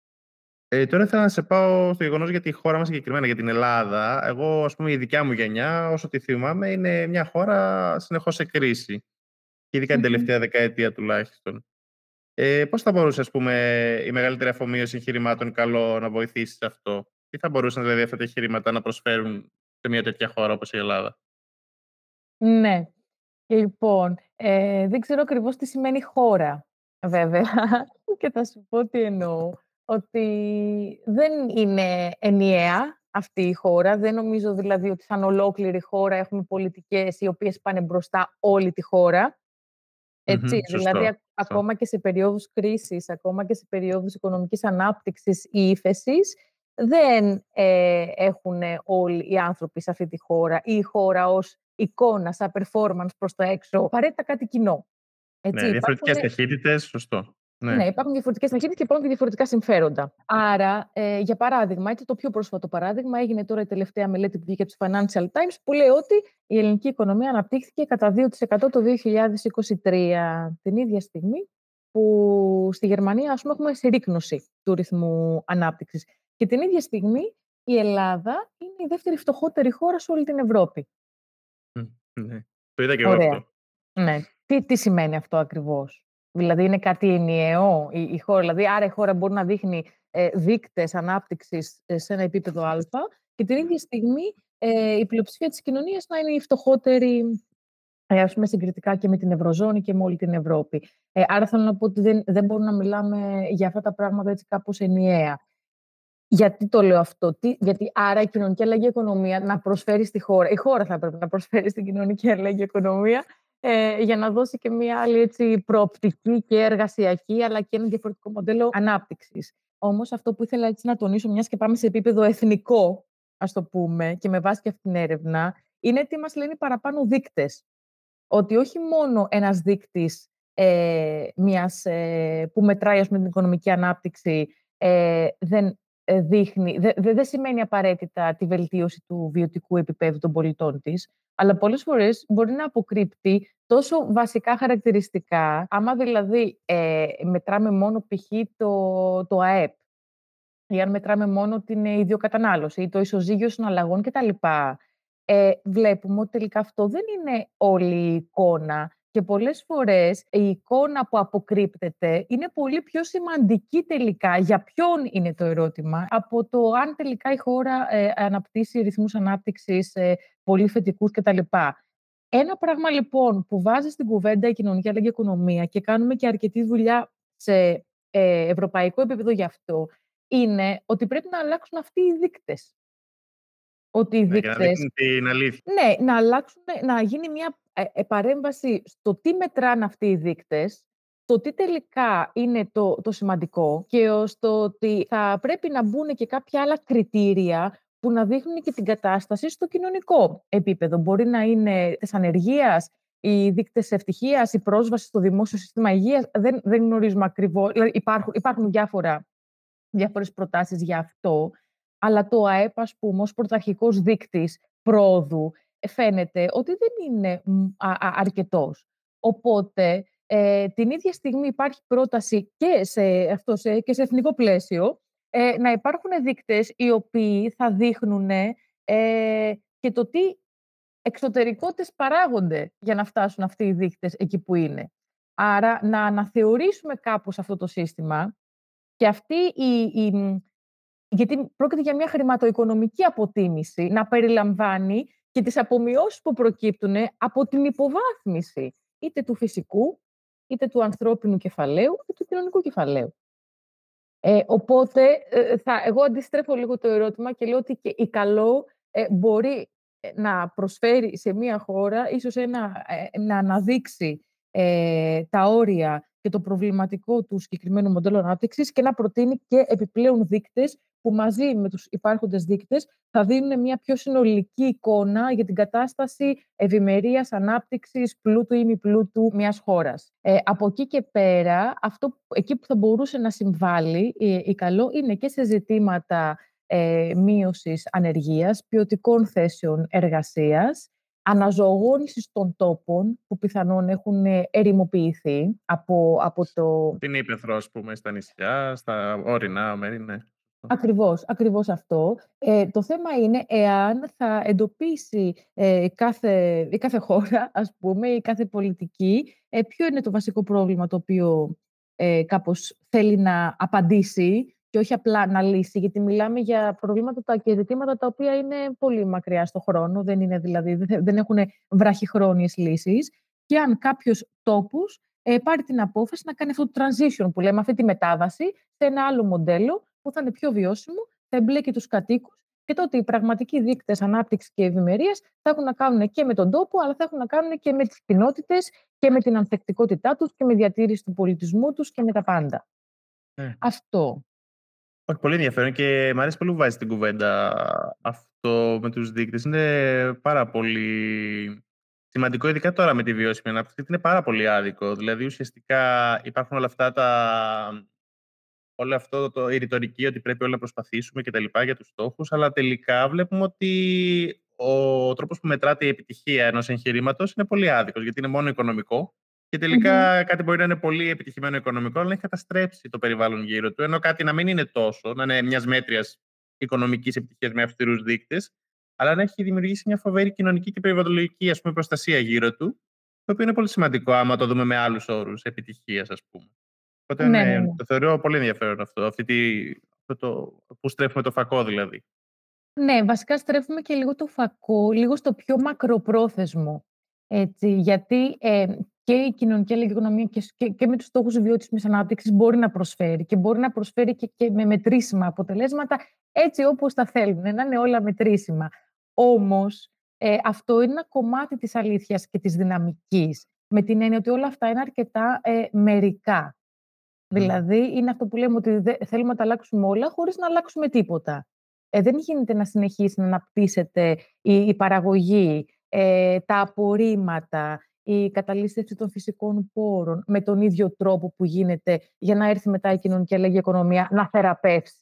Ε, τώρα θέλω να σε πάω στο γεγονός για τη χώρα μας συγκεκριμένα, για την Ελλάδα. Εγώ, ας πούμε, η δικιά μου γενιά, όσο τη θυμάμαι, είναι μια χώρα συνεχώς σε κρίση. Και ειδικά την Mm-hmm. τελευταία δεκαετία τουλάχιστον. Ε, πώς θα μπορούσε, ας πούμε, η μεγαλύτερη αφομοίωση εγχειρημάτων καλό να βοηθήσει σε αυτό? Τι θα μπορούσαν δηλαδή αυτά τα εγχειρήματα να προσφέρουν σε μια τέτοια χώρα όπως η Ελλάδα? Ναι. Λοιπόν, ε, δεν ξέρω ακριβώς τι σημαίνει χώρα, βέβαια. Και θα σου πω τι εννοώ. Ότι δεν είναι ενιαία αυτή η χώρα. Δεν νομίζω δηλαδή ότι σαν ολόκληρη χώρα έχουμε πολιτικές οι οποίες πάνε μπροστά όλη τη χώρα. Έτσι, Mm-hmm, δηλαδή σωστό. ακόμα και σε περίοδους κρίσης, ακόμα και σε περίοδους οικονομικής ανάπτυξης ή ύφεσης, δεν ε, έχουν όλοι οι άνθρωποι σε αυτή τη χώρα ή η χώρα ως εικόνα, σαν performance προς τα έξω, απαραίτητα κάτι κοινό. Έτσι, Ναι, διαφορετικές υπάρχουν... ταχύτητες, σωστό. Ναι. Ναι, υπάρχουν διαφορετικές ταχύτητες και υπάρχουν και διαφορετικά συμφέροντα. Άρα, ε, για παράδειγμα, είτε το πιο πρόσφατο παράδειγμα, έγινε τώρα η τελευταία μελέτη που βγήκε από τους Financial Times, που λέει ότι η ελληνική οικονομία αναπτύχθηκε κατά δύο τοις εκατό το δύο χιλιάδες είκοσι τρία. Την ίδια στιγμή που στη Γερμανία, ας πούμε, έχουμε συρρίκνωση του ρυθμού ανάπτυξης. Και την ίδια στιγμή η Ελλάδα είναι η δεύτερη φτωχότερη χώρα σε όλη την Ευρώπη. Ναι. Το είδα και εγώ Ωραία. αυτό. Ναι. Τι, τι σημαίνει αυτό ακριβώς? Δηλαδή είναι κάτι ενιαίο η, η χώρα, δηλαδή άρα η χώρα μπορεί να δείχνει ε, δείκτες ανάπτυξης ε, σε ένα επίπεδο α και την ίδια στιγμή ε, η πλειοψηφία της κοινωνίας να είναι η φτωχότερη, ε, ας πούμε, συγκριτικά και με την Ευρωζώνη και με όλη την Ευρώπη. Ε, άρα θέλω να πω ότι δεν, δεν μπορούμε να μιλάμε για αυτά τα πράγματα έτσι κάπως ενιαία. Γιατί το λέω αυτό? Τι, γιατί άρα η κοινωνική αλλαγή οικονομία να προσφέρει στη χώρα, η χώρα θα πρέπει να προσφέρει στην κοινωνική αλλαγή οικονομία, ε, για να δώσει και μια άλλη έτσι, προοπτική και εργασιακή, αλλά και ένα διαφορετικό μοντέλο ανάπτυξης. Όμως αυτό που ήθελα έτσι να τονίσω, μιας και πάμε σε επίπεδο εθνικό, ας το πούμε, και με βάση και αυτή την έρευνα, είναι τι μας λένε παραπάνω δείκτες. Ότι όχι μόνο ένας δείκτης ε, μιας, ε, που μετράει ας πούμε, την οικονομική ανάπτυξη ε, δεν ε, δείχνει, δεν δε, δε σημαίνει απαραίτητα τη βελτίωση του βιωτικού επίπεδου των πολιτών της, αλλά πολλές φορές μπορεί να αποκρύπτει τόσο βασικά χαρακτηριστικά, άμα δηλαδή ε, μετράμε μόνο π.χ. το, το ΑΕΠ, ή αν μετράμε μόνο την ιδιοκατανάλωση ή το ισοζύγιο συναλλαγών κτλ. Ε, βλέπουμε ότι τελικά αυτό δεν είναι όλη η εικόνα και πολλές φορές η εικόνα που αποκρύπτεται είναι πολύ πιο σημαντική τελικά για ποιον είναι το ερώτημα από το αν τελικά η χώρα ε, αναπτύσσει ρυθμούς ανάπτυξης ε, πολύ θετικούς κτλ. Ένα πράγμα λοιπόν που βάζει στην κουβέντα η κοινωνική αλλαγή οικονομία και κάνουμε και αρκετή δουλειά σε ε, ευρωπαϊκό επίπεδο γι' αυτό, είναι ότι πρέπει να αλλάξουν αυτοί οι δείκτες. Ότι οι Ναι, για να δείκτες, δείχνουν την αλήθεια. ναι, να αλλάξουν, να γίνει μια ε, ε, παρέμβαση στο τι μετράνε αυτοί οι δείκτες, το τι τελικά είναι το, το σημαντικό και ως το ότι θα πρέπει να μπουν και κάποια άλλα κριτήρια που να δείχνουν και την κατάσταση στο κοινωνικό επίπεδο. Μπορεί να είναι της ανεργίας, οι δείκτες ευτυχίας, η πρόσβαση στο δημόσιο σύστημα υγείας. Δεν, δεν γνωρίζουμε ακριβώς. Δηλαδή υπάρχουν, υπάρχουν διάφορα διάφορες προτάσεις για αυτό, αλλά το ΑΕΠ, ας πούμε, ως πρωταρχικός δείκτης πρόοδου, φαίνεται ότι δεν είναι α, α, αρκετός. Οπότε, ε, την ίδια στιγμή υπάρχει πρόταση και σε, αυτό, σε, και σε εθνικό πλαίσιο ε, να υπάρχουν δείκτες οι οποίοι θα δείχνουν ε, και το τι εξωτερικότητες παράγονται για να φτάσουν αυτοί οι δείκτες εκεί που είναι. Άρα, να αναθεωρήσουμε κάπως αυτό το σύστημα. Και αυτή η, η, γιατί πρόκειται για μια χρηματοοικονομική αποτίμηση, να περιλαμβάνει και τις απομειώσεις που προκύπτουν από την υποβάθμιση είτε του φυσικού, είτε του ανθρώπινου κεφαλαίου, είτε του κοινωνικού κεφαλαίου. Ε, οπότε, ε, θα, εγώ αντιστρέφω λίγο το ερώτημα και λέω ότι και η καλό ε, μπορεί να προσφέρει σε μια χώρα, ίσως ένα, ε, να αναδείξει ε, τα όρια και το προβληματικό του συγκεκριμένου μοντέλου ανάπτυξης και να προτείνει και επιπλέον δείκτες που μαζί με τους υπάρχοντες δείκτες θα δίνουν μια πιο συνολική εικόνα για την κατάσταση ευημερίας, ανάπτυξης, πλούτου ή μη πλούτου μιας χώρας. Ε, από εκεί και πέρα, αυτό, εκεί που θα μπορούσε να συμβάλλει η, η καλό είναι και σε ζητήματα ε, μείωσης ανεργίας, ποιοτικών θέσεων εργασίας, αναζωογόνησης των τόπων που πιθανόν έχουν ερημοποιηθεί από, από το... Την ύπαιθρο, ας πούμε, στα νησιά, στα όρεινα μέρη, ναι. Ακριβώς, ακριβώς αυτό. Ε, το θέμα είναι εάν θα εντοπίσει ε, κάθε, η κάθε χώρα, ας πούμε, ή κάθε πολιτική, ε, ποιο είναι το βασικό πρόβλημα το οποίο ε, κάπως θέλει να απαντήσει και όχι απλά να λύσει, γιατί μιλάμε για προβλήματα και ζητήματα τα οποία είναι πολύ μακριά στο χρόνο, δεν, είναι, δηλαδή, δεν έχουν βραχυχρόνιες λύσεις. Και αν κάποιος τόπος ε, πάρει την απόφαση να κάνει αυτό το transition που λέμε, αυτή τη μετάβαση σε ένα άλλο μοντέλο που θα είναι πιο βιώσιμο, θα εμπλέκει τους κατοίκους και τότε οι πραγματικοί δείκτες ανάπτυξης και ευημερίας θα έχουν να κάνουν και με τον τόπο, αλλά θα έχουν να κάνουν και με τις κοινότητες και με την ανθεκτικότητά τους και με διατήρηση του πολιτισμού τους και με τα πάντα. Ε. Αυτό. Όχι, πολύ ενδιαφέρον και μου αρέσει πολύ που βάζει την κουβέντα αυτό με τους δείκτες. Είναι πάρα πολύ σημαντικό, ειδικά τώρα με τη βιώσιμη ανάπτυξη, γιατί είναι πάρα πολύ άδικο. Δηλαδή, ουσιαστικά υπάρχουν όλα αυτά τα... Όλο αυτό το, η ρητορική ότι πρέπει όλοι να προσπαθήσουμε και τα λοιπά για τους στόχους, αλλά τελικά βλέπουμε ότι ο τρόπος που μετράται η επιτυχία ενός εγχειρήματος είναι πολύ άδικος, γιατί είναι μόνο οικονομικό και τελικά mm-hmm. κάτι μπορεί να είναι πολύ επιτυχημένο οικονομικό, αλλά να έχει καταστρέψει το περιβάλλον γύρω του, ενώ κάτι να μην είναι τόσο, να είναι μιας μέτριας οικονομικής επιτυχίας με αυστηρούς δείκτες, αλλά να έχει δημιουργήσει μια φοβερή κοινωνική και περιβαλλοντική, ας πούμε, προστασία γύρω του, το οποίο είναι πολύ σημαντικό άμα το δούμε με άλλους όρους επιτυχίας, ας πούμε. Οπότε ναι, ναι, ναι, ναι. το θεωρώ πολύ ενδιαφέρον αυτό, αυτή τη, αυτό το, που στρέφουμε το φακό δηλαδή. Ναι, βασικά στρέφουμε και λίγο το φακό, λίγο στο πιο μακροπρόθεσμο. Έτσι, γιατί ε, και η κοινωνική αλλαγή οικονομία και, και, και με τους στόχους βιώσιμης ανάπτυξης μπορεί να προσφέρει και μπορεί να προσφέρει και, και με μετρήσιμα αποτελέσματα έτσι όπως τα θέλουν, να είναι όλα μετρήσιμα. Όμως, ε, αυτό είναι ένα κομμάτι της αλήθειας και της δυναμικής, με την έννοια ότι όλα αυτά είναι αρκετά ε, μερικά. Mm. Δηλαδή, είναι αυτό που λέμε ότι δε, θέλουμε να τα αλλάξουμε όλα χωρίς να αλλάξουμε τίποτα. Ε, δεν γίνεται να συνεχίσει να αναπτύσσεται η, η παραγωγή, ε, τα απορρίμματα, η καταλήστευση των φυσικών πόρων με τον ίδιο τρόπο που γίνεται για να έρθει μετά η κοινωνική αλλαγή οικονομία να θεραπεύσει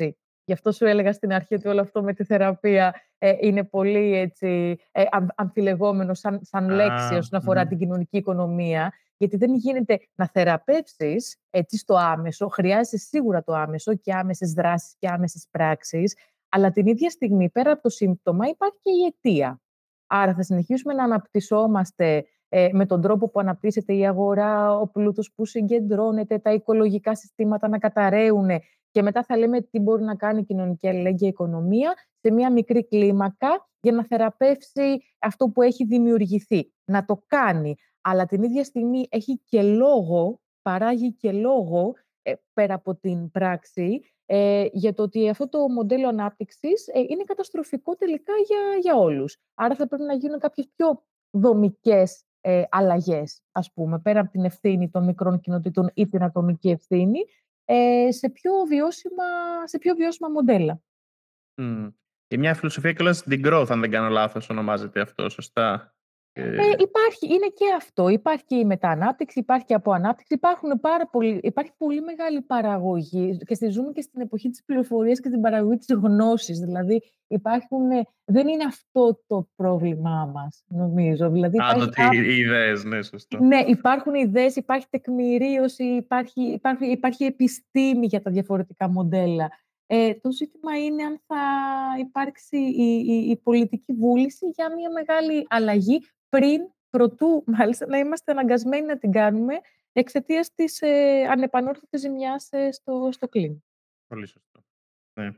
Γι' αυτό σου έλεγα στην αρχή ότι όλο αυτό με τη θεραπεία ε, είναι πολύ έτσι, ε, αμ- αμφιλεγόμενο σαν, σαν λέξη Α, όσον αφορά μμμ. την κοινωνική οικονομία, γιατί δεν γίνεται να θεραπεύσεις έτσι στο άμεσο, χρειάζεσαι σίγουρα το άμεσο και άμεσες δράσεις και άμεσες πράξεις, αλλά την ίδια στιγμή πέρα από το σύμπτωμα υπάρχει και η αιτία. Άρα θα συνεχίσουμε να αναπτυσσόμαστε ε, με τον τρόπο που αναπτύσσεται η αγορά, ο πλούτος που συγκεντρώνεται, τα οικολογικά συστήματα να καταραίουν και μετά θα λέμε τι μπορεί να κάνει η κοινωνική αλληλέγγυα οικονομία σε μια μικρή κλίμακα για να θεραπεύσει αυτό που έχει δημιουργηθεί. Να το κάνει, αλλά την ίδια στιγμή έχει και λόγο, παράγει και λόγο ε, πέρα από την πράξη, ε, για το ότι αυτό το μοντέλο ανάπτυξης ε, είναι καταστροφικό τελικά για, για όλους. Άρα θα πρέπει να γίνουν κάποιες πιο δομικές ε, αλλαγές, ας πούμε, πέρα από την ευθύνη των μικρών κοινοτήτων ή την ατομική ευθύνη, ε, σε, πιο βιώσιμα, σε πιο βιώσιμα μοντέλα. Μμ. Και μια φιλοσοφία κιόλας την growth, αν δεν κάνω λάθος, ονομάζεται αυτό, σωστά. Ε, Ε, υπάρχει, είναι και αυτό. Υπάρχει και η μεταανάπτυξη, υπάρχει και από ανάπτυξη. Υπάρχουν πάρα πολύ, υπάρχει πολύ μεγάλη παραγωγή και στη ζούμε και στην εποχή της πληροφορίας και την παραγωγή της γνώσης. Δηλαδή, υπάρχουν, ε, δεν είναι αυτό το πρόβλημά μας, νομίζω. Δηλαδή, Α, το υπάρχει, ότι οι ιδέες, ναι, σωστό. ναι, υπάρχουν ιδέες, υπάρχει τεκμηρίωση, υπάρχει, υπάρχει, υπάρχει επιστήμη για τα διαφορετικά μοντέλα. Ε, το ζήτημα είναι αν θα υπάρξει η, η, η πολιτική βούληση για μια μεγάλη αλλαγή πριν, προτού, μάλιστα, να είμαστε αναγκασμένοι να την κάνουμε εξαιτίας της ε, ανεπανόρθωτης ζημιάς ε, στο, στο κλίμα. Πολύ σωστό. Ναι.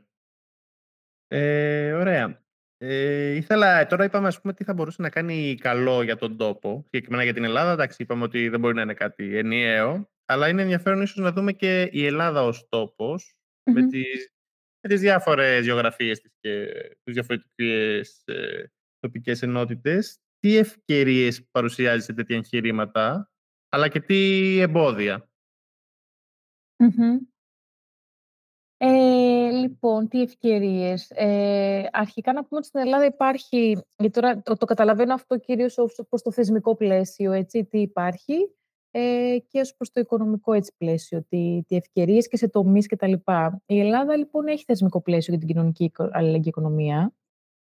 Ε, ωραία. Ε, ήθελα, τώρα είπαμε ας πούμε τι θα μπορούσε να κάνει καλό για τον τόπο. Συγκεκριμένα για την Ελλάδα, εντάξει, είπαμε ότι δεν μπορεί να είναι κάτι ενιαίο, αλλά είναι ενδιαφέρον ίσως να δούμε και η Ελλάδα ως τόπος με Μμμ. τις, με τις διάφορες γεωγραφίες της και τις διαφορετικές ε, τοπικές ενότητες. Τι ευκαιρίες παρουσιάζει σε τέτοια εγχειρήματα, αλλά και τι εμπόδια. Μμμ. Ε, λοιπόν, τι ευκαιρίες. Ε, αρχικά να πούμε ότι στην Ελλάδα υπάρχει, γιατί τώρα το, το καταλαβαίνω αυτό κυρίως ως προς το θεσμικό πλαίσιο, έτσι, τι υπάρχει, ε, και ως προς το οικονομικό έτσι, πλαίσιο, τι, τι ευκαιρίες και σε τομείς κτλ. Η Ελλάδα λοιπόν έχει θεσμικό πλαίσιο για την κοινωνική οικο- αλληλεγγύη οικονομία,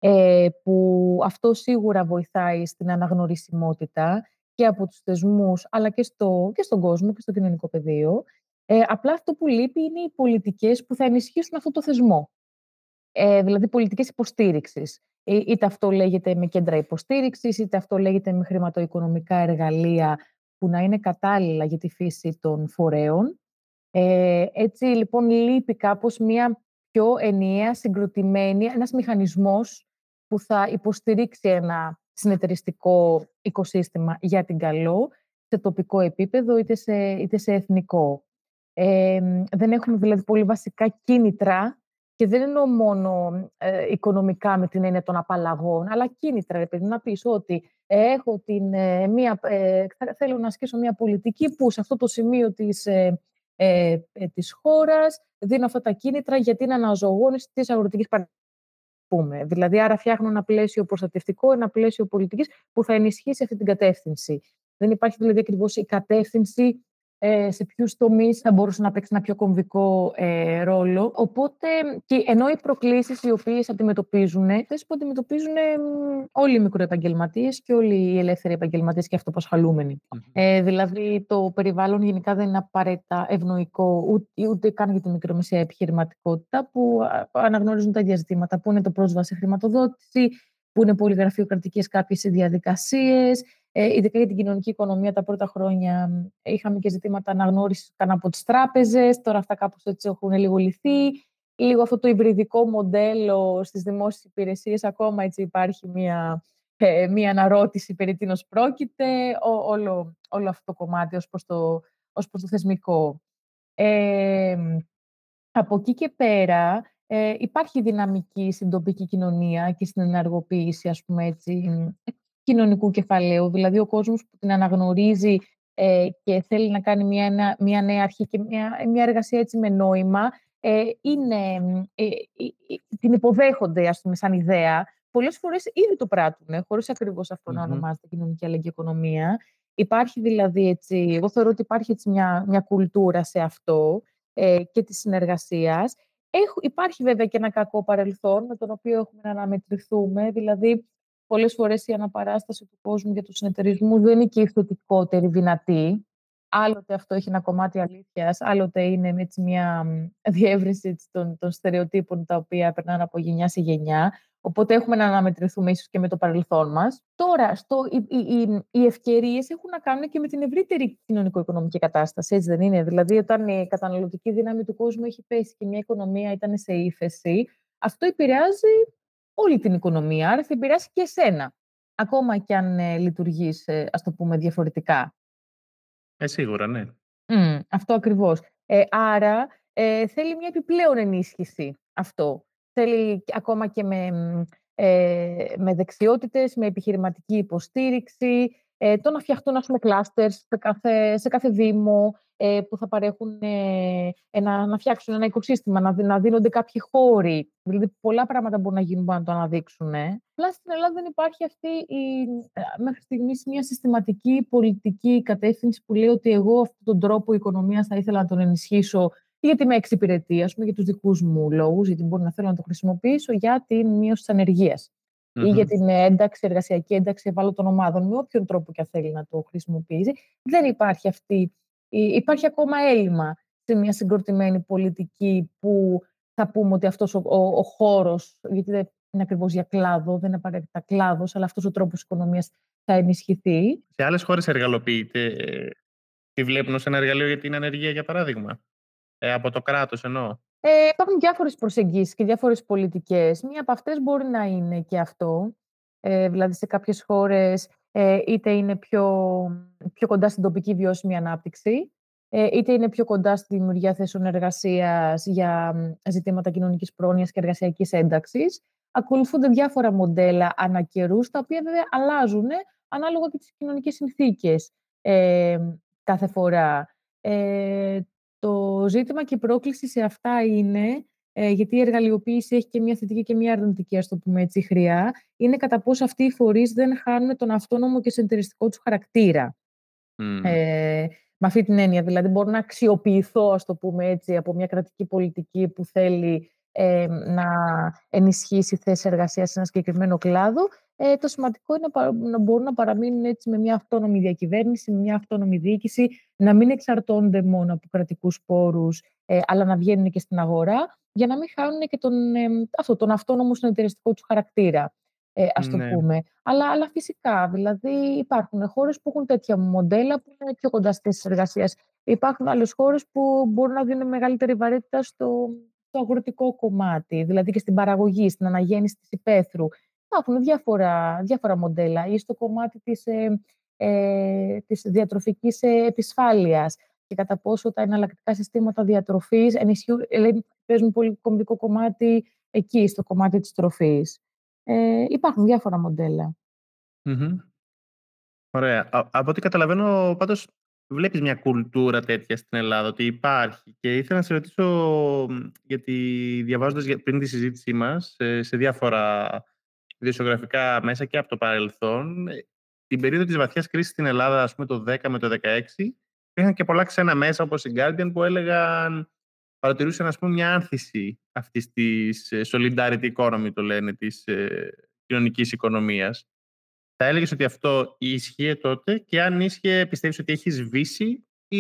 ε, που αυτό σίγουρα βοηθάει στην αναγνωρισιμότητα και από τους θεσμούς, αλλά και, στο, και στον κόσμο και στο κοινωνικό πεδίο. Ε, απλά αυτό που λείπει είναι οι πολιτικές που θα ενισχύσουν αυτό το θεσμό. Ε, δηλαδή πολιτικές υποστήριξης. Ε, είτε αυτό λέγεται με κέντρα υποστήριξης, είτε αυτό λέγεται με χρηματοοικονομικά εργαλεία που να είναι κατάλληλα για τη φύση των φορέων. Ε, έτσι λοιπόν λείπει κάπως μια πιο ενιαία, συγκροτημένη, ένας μηχανισμός που θα υποστηρίξει ένα συνεταιριστικό οικοσύστημα για την καλό σε τοπικό επίπεδο είτε σε, είτε σε εθνικό. Ε, δεν έχουμε δηλαδή πολύ βασικά κίνητρα και δεν εννοώ μόνο ε, οικονομικά με την έννοια των απαλλαγών, αλλά κίνητρα, επειδή να πεις ότι ε, έχω την, ε, μία, ε, θέλω να ασκήσω μια πολιτική που σε αυτό το σημείο της, ε, ε, ε, της χώρας δίνω αυτά τα κίνητρα για την αναζωογόνηση της αγροτικής παραγωγής. Δηλαδή, άρα φτιάχνω ένα πλαίσιο προστατευτικό, ένα πλαίσιο πολιτικής που θα ενισχύσει αυτή την κατεύθυνση. Δεν υπάρχει δηλαδή ακριβώς η κατεύθυνση ε, σε ποιους τομείς θα μπορούσε να παίξει ένα πιο κομβικό ε, ρόλο. Οπότε, και ενώ οι προκλήσεις οι οποίες αντιμετωπίζουν, αυτές που αντιμετωπίζουν ε, όλοι οι μικροεπαγγελματίες και όλοι οι ελεύθεροι επαγγελματίες και αυτοπασχαλούμενοι. Μμμ. Ε, δηλαδή, το περιβάλλον γενικά δεν είναι απαραίτητα ευνοϊκό ούτε, ούτε καν για τη μικρομεσαία επιχειρηματικότητα, που α, αναγνωρίζουν τα ίδια ζητήματα, που είναι το πρόσβαση σε χρηματοδότηση, που είναι πολύ γραφειοκρατικές κάποιες διαδικασίες. Ε, ειδικά για την κοινωνική οικονομία, τα πρώτα χρόνια ε, είχαμε και ζητήματα αναγνώρισης από τις τράπεζες. Τώρα αυτά κάπως έτσι έχουν λίγο λυθεί. Λίγο αυτό το υβριδικό μοντέλο στις δημόσιες υπηρεσίες, ακόμα έτσι υπάρχει μία, ε, μία αναρώτηση περί τίνος πρόκειται. Ό, όλο, όλο αυτό το κομμάτι ως προς το, ως προς το θεσμικό. Ε, από εκεί και πέρα ε, υπάρχει δυναμική στην τοπική κοινωνία και στην ενεργοποίηση, ας πούμε έτσι, κοινωνικού κεφαλαίου. Δηλαδή ο κόσμος που την αναγνωρίζει ε, και θέλει να κάνει μια, ένα- μια νέα αρχή και μια, μια εργασία έτσι με νόημα, ε, είναι, ε, ε, ε, την υποδέχονται, ας πούμε, σαν ιδέα. Πολλές φορές ήδη το πράττουν, χωρίς ακριβώς αυτό να Μμμ. ονομάζεται κοινωνική αλληλεγγύη οικονομία. Υπάρχει δηλαδή έτσι, εγώ θεωρώ ότι υπάρχει έτσι μια, μια κουλτούρα σε αυτό ε, και της συνεργασίας. Έχ- υπάρχει βέβαια και ένα κακό παρελθόν με τον οποίο έχουμε να αναμετρηθούμε. Δηλαδή, πολλές φορές η αναπαράσταση του κόσμου για τους συνεταιρισμούς δεν είναι και η θετικότερη δυνατή. Άλλοτε αυτό έχει ένα κομμάτι αλήθειας, άλλοτε είναι έτσι μια μ, διεύρυνση έτσι, των, των στερεοτύπων τα οποία περνάνε από γενιά σε γενιά. Οπότε έχουμε να αναμετρηθούμε ίσως και με το παρελθόν μας. Τώρα, στο, οι, οι, οι, οι ευκαιρίες έχουν να κάνουν και με την ευρύτερη κοινωνικο-οικονομική κατάσταση, έτσι δεν είναι? Δηλαδή, όταν η καταναλωτική δύναμη του κόσμου έχει πέσει και μια οικονομία ήταν σε ύφεση, αυτό επηρεάζει όλη την οικονομία, άρα θα επηρεάσει και εσένα. Ακόμα κι αν ε, λειτουργείς, ε, ας το πούμε, διαφορετικά. Ε, σίγουρα, ναι. Μμ, αυτό ακριβώς. Ε, άρα, ε, θέλει μια επιπλέον ενίσχυση αυτό. Θέλει και- ακόμα και με, μ, ε, με δεξιότητες, με επιχειρηματική υποστήριξη, ε, το να φτιαχτούν, ας πούμε, κλάστερς σε κάθε, σε κάθε δήμο, ε, που θα παρέχουν, ε, ένα, να φτιάξουν ένα οικοσύστημα, να, δι- να δίνονται κάποιοι χώροι. Δηλαδή, πολλά πράγματα μπορούν να γίνουν, μπορούν να το αναδείξουν. Ε. Αλλά στην Ελλάδα δεν υπάρχει αυτή η, ε, μέχρι στιγμής μια συστηματική πολιτική κατεύθυνση που λέει ότι εγώ αυτόν τον τρόπο οικονομίας θα ήθελα να τον ενισχύσω γιατί με εξυπηρετεί, ας πούμε, για τους δικούς μου λόγους, γιατί μπορεί να θέλω να το χρησιμοποιήσω για την μείωση της ανεργίας ή για Μμμ. την ένταξη, εργασιακή ένταξη ευάλωτων ομάδων, με όποιον τρόπο και αν θέλει να το χρησιμοποιήσει. Δεν υπάρχει αυτή. υ- Υπάρχει ακόμα έλλειμμα σε μια συγκροτημένη πολιτική που θα πούμε ότι αυτός ο, ο, ο χώρος, γιατί δεν είναι ακριβώς για κλάδο, δεν είναι απαραίτητα κλάδος, αλλά αυτός ο τρόπος οικονομίας θα ενισχυθεί. Σε άλλες χώρες εργαλοποιείται, ε, τη βλέπουν ως ένα εργαλείο για την ανεργία, για παράδειγμα. Ε, από το κράτος εννοώ. Ε, υπάρχουν διάφορες προσεγγίσεις και διάφορες πολιτικές. Μία από αυτές μπορεί να είναι και αυτό. Ε, δηλαδή σε κάποιες χώρες ε, είτε είναι πιο, πιο κοντά στην τοπική βιώσιμη ανάπτυξη, ε, είτε είναι πιο κοντά στη δημιουργία θέσεων εργασίας για μ, ζητήματα κοινωνικής πρόνοιας και εργασιακής ένταξης. Ακολουθούνται διάφορα μοντέλα ανά καιρούς, τα οποία βέβαια αλλάζουν ανάλογα και τις κοινωνικές συνθήκες ε, κάθε φορά. Ε, το ζήτημα και η πρόκληση σε αυτά είναι, ε, γιατί η εργαλειοποίηση έχει και μια θετική και μια αρνητική, ας το πούμε έτσι, χρειά, είναι κατά πόσο αυτοί οι φορείς δεν χάνουν τον αυτόνομο και συνεταιριστικό του χαρακτήρα. Μμ. Ε, με αυτή την έννοια, δηλαδή μπορώ να αξιοποιηθώ, ας το πούμε έτσι, από μια κρατική πολιτική που θέλει ε, να ενισχύσει θέσεις εργασίας σε ένα συγκεκριμένο κλάδο. Ε, το σημαντικό είναι να, παρα- να μπορούν να παραμείνουν έτσι με μια αυτόνομη διακυβέρνηση, με μια αυτόνομη διοίκηση, να μην εξαρτώνται μόνο από κρατικούς πόρους, ε, αλλά να βγαίνουν και στην αγορά, για να μην χάνουν και τον, ε, αυτό, τον αυτόνομο συνεταιριστικό του χαρακτήρα, ε, ας το Ναι. πούμε. Αλλά, αλλά φυσικά, δηλαδή υπάρχουν χώρες που έχουν τέτοια μοντέλα που είναι πιο κοντά στις θέσεις εργασίας. Υπάρχουν άλλες χώρες που μπορούν να δίνουν μεγαλύτερη βαρύτητα στο, στο αγροτικό κομμάτι, δηλαδή και στην παραγωγή, στην αναγέννηση της υπαίθρου. Υπάρχουν διάφορα, διάφορα μοντέλα ή στο κομμάτι της, ε, ε, της διατροφικής ε, επισφάλειας και κατά πόσο τα εναλλακτικά συστήματα διατροφής ενισχύουν, ε, παίζουν πολύ κομβικό κομμάτι εκεί, στο κομμάτι της τροφής. Ε, υπάρχουν διάφορα μοντέλα. Μμμ. Ωραία. Α, από ό,τι καταλαβαίνω, πάντως βλέπεις μια κουλτούρα τέτοια στην Ελλάδα, ότι υπάρχει. Και ήθελα να σε ρωτήσω, μ, γιατί διαβάζοντας για- πριν τη συζήτησή μας, σε, σε διάφορα ειδησιογραφικά μέσα και από το παρελθόν, ε, την περίοδο της βαθιάς κρίσης στην Ελλάδα, ας πούμε το δέκα με το δεκαέξι, υπήρχαν και πολλά ξένα μέσα, όπως η Guardian, που έλεγαν, παρατηρούσαν, ας πούμε, μια άνθηση αυτής της ε, solidarity economy, το λένε, της ε, κοινωνικής οικονομίας. Θα έλεγες ότι αυτό ίσχυε τότε, και αν ίσχυε, πιστεύεις ότι έχει σβήσει ή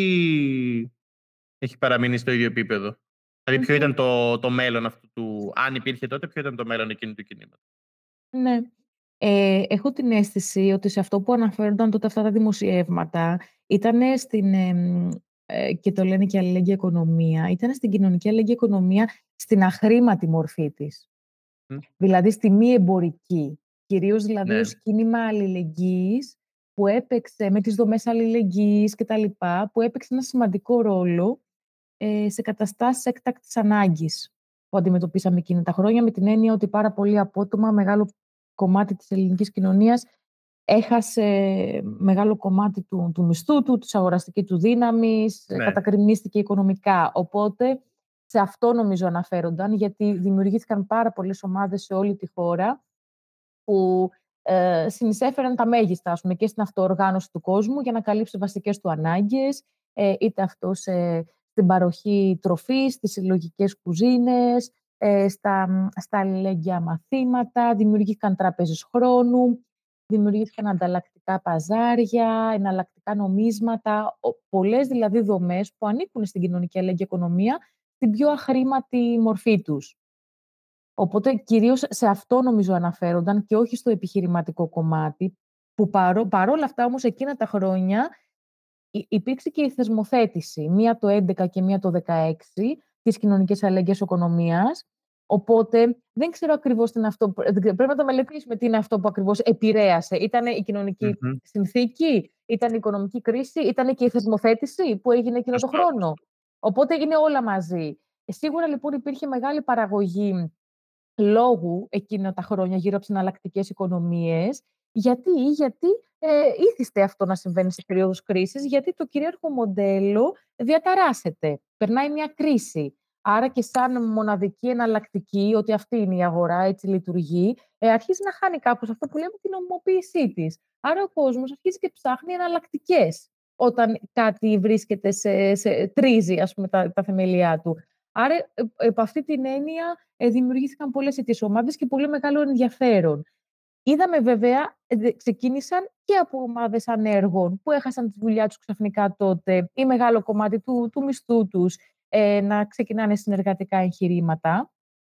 έχει παραμείνει στο ίδιο επίπεδο? Δηλαδή, ποιο Μμμ. ήταν το, το μέλλον αυτού του, αν υπήρχε τότε, ποιο ήταν το μέλλον εκείνου του κινήματος? Ναι. Ε, έχω την αίσθηση ότι σε αυτό που αναφέρονταν τότε αυτά τα δημοσιεύματα ήταν στην, εμ, ε, και το λένε και αλληλέγγυα οικονομία, ήταν στην κοινωνική αλληλέγγυα οικονομία στην αχρήματη μορφή της. Μμ. Δηλαδή στη μη εμπορική. Κυρίως δηλαδή Ναι, ως κίνημα αλληλεγγύης που έπαιξε με τις δομές αλληλεγγύης και τα λοιπά, που έπαιξε ένα σημαντικό ρόλο ε, σε καταστάσεις έκτακτης ανάγκης που αντιμετωπίσαμε εκείνα τα χρόνια, με την έννοια ότι πάρα πολύ απότομα μεγάλο κομμάτι της ελληνικής κοινωνίας έχασε μεγάλο κομμάτι του, του μισθού του, της αγοραστικής του δύναμης, ε, ναι. κατακριμνίστηκε οικονομικά. Οπότε σε αυτό νομίζω αναφέρονταν, γιατί δημιουργήθηκαν πάρα πολλές ομάδες σε όλη τη χώρα που ε, συνεισέφεραν τα μέγιστα, ας πούμε, και στην αυτοοργάνωση του κόσμου για να καλύψει βασικές του ανάγκες, ε, είτε αυτό σε στην παροχή τροφής, στις συλλογικές κουζίνες, ε, στα, στα αλληλέγγυα μαθήματα, δημιουργήθηκαν τράπεζες χρόνου, δημιουργήθηκαν ανταλλακτικά παζάρια, εναλλακτικά νομίσματα, ο- πολλές δηλαδή δομές που ανήκουν στην κοινωνική αλληλέγγυα οικονομία, στην πιο αχρήματη μορφή τους. Οπότε κυρίως σε αυτό νομίζω αναφέρονταν και όχι στο επιχειρηματικό κομμάτι, που παρό, παρόλα αυτά όμως εκείνα τα χρόνια υ- υπήρξε και η θεσμοθέτηση, μία το έντεκα και μία το δεκαέξι, της κοινωνικής αλληλεγγύης οικονομίας. Οπότε δεν ξέρω ακριβώς τι είναι αυτό, που- δεν ξέρω, πρέπει να το μελετήσουμε τι είναι αυτό που ακριβώς επηρέασε. Ήταν η κοινωνική Μμμ. συνθήκη, ήταν η οικονομική κρίση, ήταν και η θεσμοθέτηση που έγινε εκείνο το Σωστό, χρόνο. σωστό. Οπότε είναι όλα μαζί. Ε, Σίγουρα λοιπόν υπήρχε μεγάλη παραγωγή λόγου εκείνα τα χρόνια γύρω από τις εναλλακτικές οικονομίες. Γιατί, γιατί ε, ήθιστε αυτό να συμβαίνει σε περίοδους κρίσης, γιατί το κυρίαρχο μοντέλο διαταράσσεται. Περνάει μια κρίση. Άρα και σαν μοναδική εναλλακτική, ότι αυτή είναι η αγορά, έτσι λειτουργεί, ε, αρχίζει να χάνει κάπως αυτό που λέμε την νομιμοποίησή της. Άρα ο κόσμος αρχίζει και ψάχνει εναλλακτικές όταν κάτι βρίσκεται σε, σε τρίζει, ας πούμε, τα, τα θεμελιά του. Άρα, ε, επ' αυτή την έννοια, ε, δημιουργήθηκαν πολλές αιτίες ομάδες και πολύ μεγάλο ενδιαφέρον. Είδαμε βέβαια, ε, δε- ξεκίνησαν και από ομάδες ανέργων που έχασαν τη δουλειά τους ξαφνικά τότε ή μεγάλο κομμάτι του, του μισθού τους ε, να ξεκινάνε συνεργατικά εγχειρήματα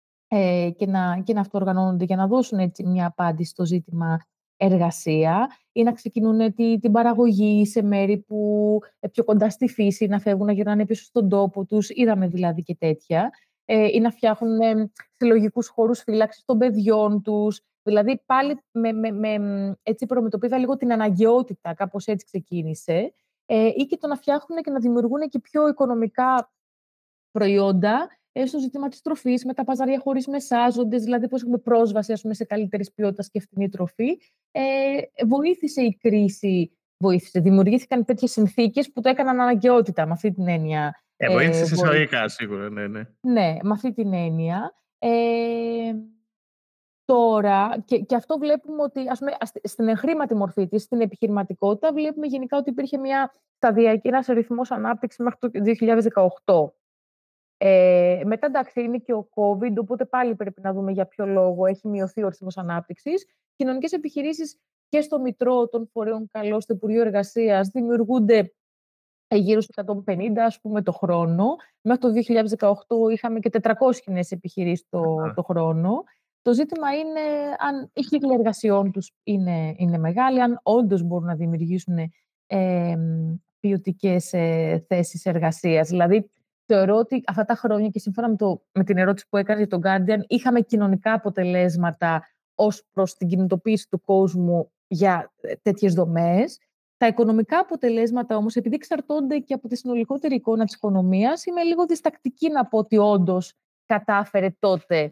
ε, και, να, και να αυτοοργανώνονται για να δώσουν έτσι μια απάντηση στο ζήτημα εργασία ή να ξεκινούν τη, την παραγωγή σε μέρη που ε, πιο κοντά στη φύση, να φεύγουν να γυρνάνε πίσω στον τόπο τους, είδαμε δηλαδή και τέτοια, ε, ή να φτιάχνουν ε, συλλογικούς χώρους φύλαξης των παιδιών τους, δηλαδή πάλι με, με, με, μ, έτσι προμετωπίδα λίγο την αναγκαιότητα, κάπως έτσι ξεκίνησε, ε, ή και το να φτιάχνουν και να δημιουργούν και πιο οικονομικά προϊόντα ε, στο ζήτημα της τροφής, με τα παζάρια χωρίς μεσάζοντες, δηλαδή πώς έχουμε πρόσβαση ας πούμε, σε καλύτερης ποιότητας και φτηνή τροφή. Ε, βοήθησε η κρίση, βοήθησε. Δημιουργήθηκαν τέτοιες συνθήκες που το έκαναν αναγκαιότητα, με αυτή την έννοια. Ε, βοήθησε Ε, σε βοήθησε. εισαγωγικά, σίγουρα, ναι, ναι. Ναι, με αυτή την έννοια. Ε, Τώρα, και, και αυτό βλέπουμε ότι ας πούμε, ας- στην εγχρήματη μορφή της, στην επιχειρηματικότητα, βλέπουμε γενικά ότι υπήρχε μια σταδιακή, ένας ρυθμός ανάπτυξης μέχρι το δύο χιλιάδες δεκαοκτώ. Ε, μετά, εντάξει, είναι και ο COVID, οπότε πάλι πρέπει να δούμε για ποιο λόγο έχει μειωθεί ο ρυθμός ανάπτυξης. Κοινωνικές επιχειρήσεις και στο Μητρό των Φορέων Καλό, στο Υπουργείο Εργασίας, δημιουργούνται ε, γύρω στους εκατόν πενήντα, ας πούμε, το χρόνο. Μέχρι το δύο χιλιάδες δεκαοκτώ είχαμε και τετρακόσιες νέες επιχειρήσεις το, Α, το χρόνο. Το ζήτημα είναι αν η κύκλη εργασιών τους είναι, είναι μεγάλη, αν όντως μπορούν να δημιουργήσουν ε, ποιοτικές ε, θέσεις εργασίας. Δηλαδή, θεωρώ ότι αυτά τα χρόνια και σύμφωνα με, το, με την ερώτηση που έκανε για τον Guardian, είχαμε κοινωνικά αποτελέσματα ως προς την κινητοποίηση του κόσμου για ε, τέτοιες δομές. Τα οικονομικά αποτελέσματα όμως, επειδή εξαρτώνται και από τη συνολικότερη εικόνα της οικονομίας, είμαι λίγο διστακτική να πω ότι όντως κατάφερε τότε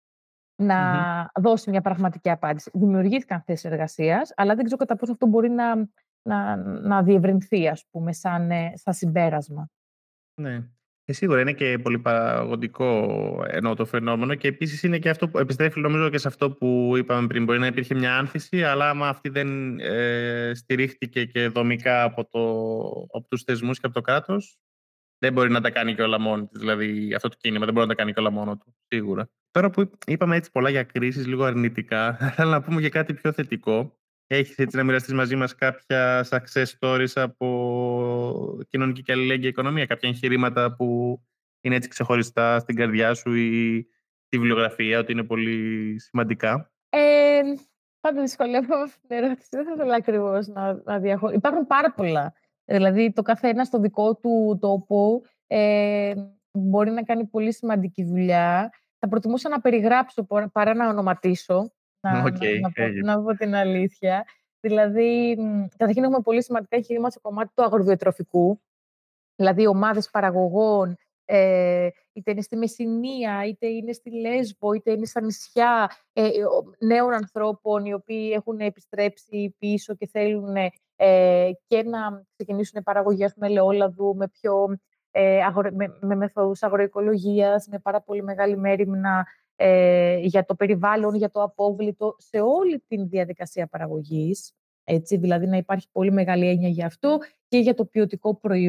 να μμμ. δώσει μια πραγματική απάντηση. Δημιουργήθηκαν θέσεις εργασίας, αλλά δεν ξέρω κατά πόσο αυτό μπορεί να, να, να διευρυνθεί, ας πούμε, σαν, ε, σαν συμπέρασμα. Ναι. Ε, σίγουρα είναι και πολύ παραγωγικό ενώ το φαινόμενο και επίσης είναι και αυτό που επιστρέφει νομίζω και σε αυτό που είπαμε πριν. Μπορεί να υπήρχε μια άνθηση, αλλά άμα αυτή δεν ε, στηρίχτηκε και δομικά από, το, από τους θεσμούς και από το κράτος, δεν μπορεί να τα κάνει και όλα μόνη της. Δηλαδή αυτό το κίνημα δεν μπορεί να τα κάνει και όλα μόνο του, σίγουρα. Τώρα που είπαμε έτσι πολλά για κρίσεις, λίγο αρνητικά, θέλω να πούμε και κάτι πιο θετικό. Έχεις έτσι να μοιραστείς μαζί μας κάποια success stories από κοινωνική και αλληλέγγυα οικονομία, κάποια εγχειρήματα που είναι έτσι ξεχωριστά στην καρδιά σου ή στη βιβλιογραφία, ότι είναι πολύ σημαντικά. Ε, Πάντα δυσκολεύομαι με αυτή την ερώτηση. Δεν θα ήθελα ακριβώ να, να διαχωρίσω. Υπάρχουν πάρα πολλά. Δηλαδή, το καθένα στο δικό του τόπο ε, μπορεί να κάνει πολύ σημαντική δουλειά. Θα προτιμούσα να περιγράψω πο- παρά να ονοματίσω, να, Οκ, να, να, πω, έγινε. να πω την αλήθεια. Δηλαδή, μ, καταρχήν έχουμε πολύ σημαντικά εγχειρήματα στο κομμάτι του αγροδιατροφικού. Δηλαδή ομάδες παραγωγών, ε, είτε είναι στη Μεσσηνία, είτε είναι στη Λέσβο, είτε είναι στα νησιά, ε, ο- νέων ανθρώπων οι οποίοι έχουν επιστρέψει πίσω και θέλουν ε, και να ξεκινήσουν παραγωγή ας πούμε, ελαιόλαδου με, πιο, ε, αγορο, με, με μεθόδους αγροοικολογίας, με πάρα πολύ μεγάλη μέριμνα ε, για το περιβάλλον, για το απόβλητο, σε όλη την διαδικασία παραγωγής. Έτσι, δηλαδή να υπάρχει πολύ μεγάλη έννοια για αυτό και για το ποιοτικό προϊόν,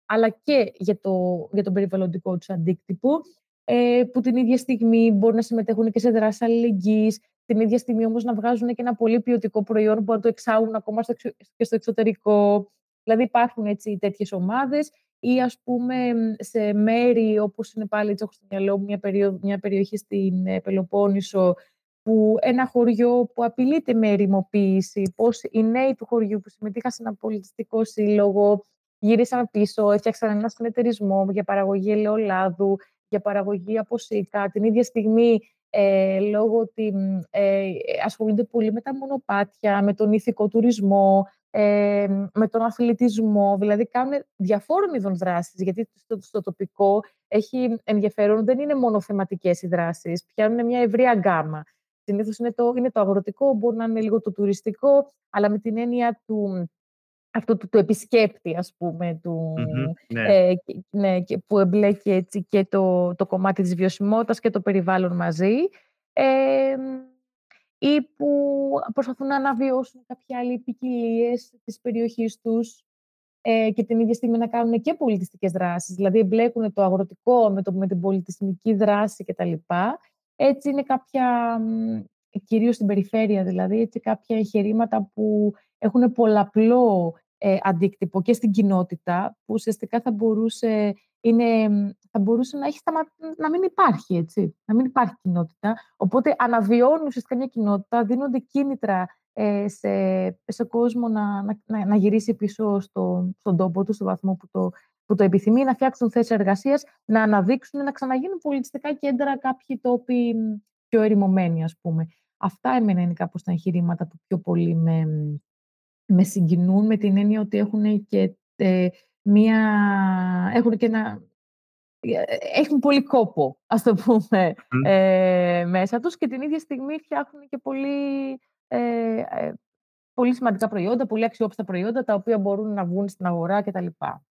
αλλά και για, το, για τον περιβαλλοντικό τους αντίκτυπο, ε, που την ίδια στιγμή μπορούν να συμμετέχουν και σε δράσεις αλληλεγγύης, την ίδια στιγμή όμως να βγάζουν και ένα πολύ ποιοτικό προϊόν που να το εξάγουν ακόμα στο, εξω, και στο εξωτερικό. Δηλαδή υπάρχουν έτσι τέτοιες ομάδες ή ας πούμε σε μέρη όπως είναι πάλι, έτσι έχω στο μυαλό μου, μια, περίοδο, μια περιοχή στην ε, Πελοπόννησο, που ένα χωριό που απειλείται με ερημοποίηση, πώς οι νέοι του χωριού που συμμετείχαν σε ένα πολιτιστικό σύλλογο γύρισαν πίσω, έφτιαξαν ένα συνεταιρισμό για παραγωγή ελαιολάδου, για παραγωγή από σίκα. Την ίδια στιγμή, ε, λόγω ότι ε, ασχολούνται πολύ με τα μονοπάτια, με τον ηθικό τουρισμό, ε, με τον αθλητισμό, δηλαδή κάνουν διαφόρων ειδών δράσεις, γιατί στο, στο τοπικό έχει ενδιαφέρον, δεν είναι μόνο θεματικές οι δράσεις, πιάνουν μια ευρεία γκάμα. Συνήθως είναι το, είναι το αγροτικό, μπορεί να είναι λίγο το τουριστικό, αλλά με την έννοια του, αυτό του, του επισκέπτη, ας πούμε, του, Mm-hmm, ναι. ε, ναι, που εμπλέκει έτσι και το, το κομμάτι της βιωσιμότητας και το περιβάλλον μαζί, ε, ή που προσπαθούν να αναβιώσουν κάποια άλλη ποικιλίες της περιοχής τους, ε, και την ίδια στιγμή να κάνουν και πολιτιστικές δράσεις, δηλαδή εμπλέκουν το αγροτικό με, το, με την πολιτισμική δράση κτλ. Έτσι είναι κάποια, κυρίως στην περιφέρεια δηλαδή, έτσι κάποια εγχειρήματα που έχουν πολλαπλό ε, αντίκτυπο και στην κοινότητα, που ουσιαστικά θα μπορούσε, είναι, θα μπορούσε να, έχει σταμα... να μην υπάρχει, έτσι, να μην υπάρχει κοινότητα. Οπότε αναβιώνουν ουσιαστικά μια κοινότητα, δίνονται κίνητρα ε, σε, σε κόσμο να, να, να γυρίσει πίσω στο, στον τόπο του, στο βαθμό που το, που το επιθυμεί, να φτιάξουν θέσεις εργασίας, να αναδείξουν, να ξαναγίνουν πολιτιστικά κέντρα κάποιοι τόποι πιο ερημωμένοι, ας πούμε. Αυτά εμένα είναι κάπως τα εγχειρήματα που πιο πολύ με, με συγκινούν, με την έννοια ότι έχουν και ε, μία, έχουν και ένα, έχουν πολύ κόπο, ας το πούμε, mm. ε, μέσα τους, και την ίδια στιγμή φτιάχνουν και πολύ, ε, ε, πολύ σημαντικά προϊόντα, πολύ αξιόπιστα προϊόντα, τα οποία μπορούν να βγουν στην αγορά κτλ.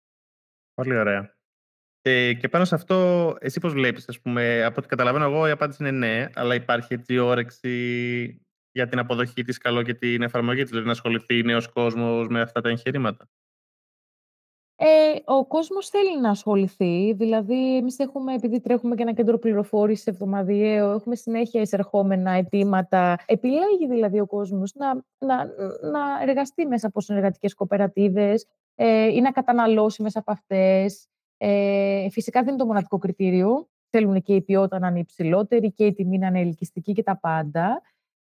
Πολύ ωραία. Ε, και πάνω σε αυτό, εσύ πώς βλέπεις, ας πούμε, από ό,τι καταλαβαίνω εγώ η απάντηση είναι ναι, αλλά υπάρχει έτσι όρεξη για την αποδοχή της καλό και την εφαρμογή της, δηλαδή να ασχοληθεί νέος κόσμος με αυτά τα εγχειρήματα? Ε, ο κόσμος θέλει να ασχοληθεί, δηλαδή εμείς έχουμε, επειδή τρέχουμε και ένα κέντρο πληροφόρησης εβδομαδιαίο, έχουμε συνέχεια εισερχόμενα αιτήματα, επιλέγει δηλαδή ο κόσμος να, να, να εργαστεί μέσα από συνεργατικές κοοπερατίβες ε, ή να καταναλώσει μέσα από αυτές. Ε, φυσικά δεν είναι το μοναδικό κριτήριο, θέλουν και η ποιότητα να είναι υψηλότερη και η τιμή να είναι ελκυστική και τα πάντα.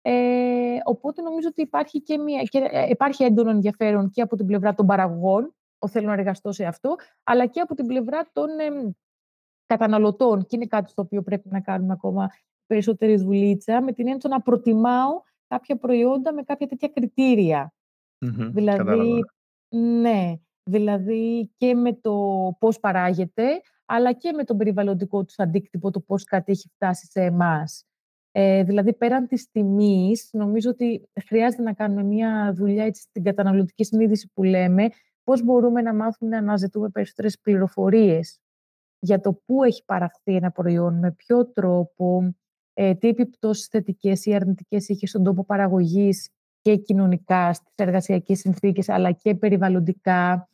Ε, οπότε νομίζω ότι υπάρχει, και μια, και, ε, υπάρχει έντονο ενδιαφέρον και από την πλευρά των παραγωγών, θέλω να εργαστώ σε αυτό, αλλά και από την πλευρά των ε, καταναλωτών. Και είναι κάτι στο οποίο πρέπει να κάνουμε ακόμα περισσότερη δουλίτσα, με την έννοια να προτιμάω κάποια προϊόντα με κάποια τέτοια κριτήρια. Mm-hmm, δηλαδή, κατάλαβα. ναι, δηλαδή και με το πώς παράγεται, αλλά και με τον περιβαλλοντικό τους αντίκτυπο, το πώς κάτι έχει φτάσει σε εμάς. Ε, δηλαδή, πέραν της τιμής, νομίζω ότι χρειάζεται να κάνουμε μια δουλειά έτσι, στην καταναλωτική συνείδηση που λέμε, πώς μπορούμε να μάθουμε να αναζητούμε περισσότερες πληροφορίες για το πού έχει παραχθεί ένα προϊόν, με ποιο τρόπο, ε, τι επιπτώσεις θετικές ή αρνητικές είχε στον τόπο παραγωγής και κοινωνικά, στις εργασιακές συνθήκες, αλλά και περιβαλλοντικά.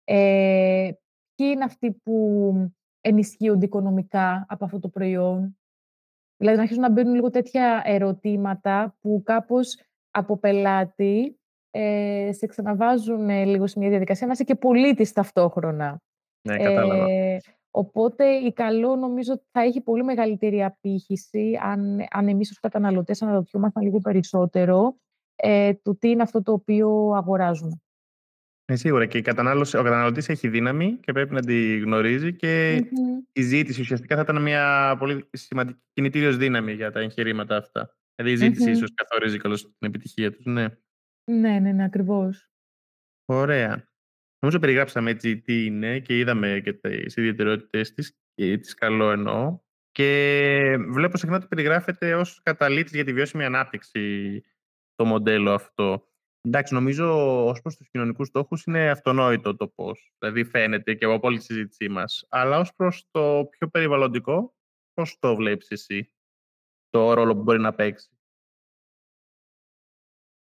Ε, ποιοι είναι αυτοί που ενισχύονται οικονομικά από αυτό το προϊόν. Δηλαδή, να αρχίσουν να μπαίνουν λίγο τέτοια ερωτήματα που κάπως από πελάτη ε, σε ξαναβάζουν ε, λίγο σε μια διαδικασία να είσαι και πολίτης ταυτόχρονα. Ναι, κατάλαβα. Ε, οπότε η καλό νομίζω θα έχει πολύ μεγαλύτερη απήχηση αν, αν εμείς ως καταναλωτές αναρωτιόμασταν λίγο περισσότερο ε, του τι είναι αυτό το οποίο αγοράζουμε. Ναι, σίγουρα. Και η κατανάλωση, ο καταναλωτής έχει δύναμη και πρέπει να τη γνωρίζει και Mm-hmm. η ζήτηση ουσιαστικά θα ήταν μια πολύ σημαντική κινητήριος δύναμη για τα εγχειρήματα αυτά. Δηλαδή η ζήτηση Mm-hmm. ίσως καθορίζει καλώς την επιτυχία τους. Ναι, ναι, ναι, ναι, ακριβώς. Ωραία. Νομίζω περιγράψαμε έτσι τι είναι και είδαμε και τις ιδιαιτερότητες της, και της καλό εννοώ. Και βλέπω συχνά ότι περιγράφεται ως καταλήτης για τη βιώσιμη ανάπτυξη το μοντέλο αυτό. Εντάξει, νομίζω ως προς τους κοινωνικούς στόχους είναι αυτονόητο το πώς. Δηλαδή φαίνεται και από όλη τη συζήτησή μας. Αλλά ως προς το πιο περιβαλλοντικό, πώς το βλέπεις εσύ, το ρόλο που μπορεί να παίξει?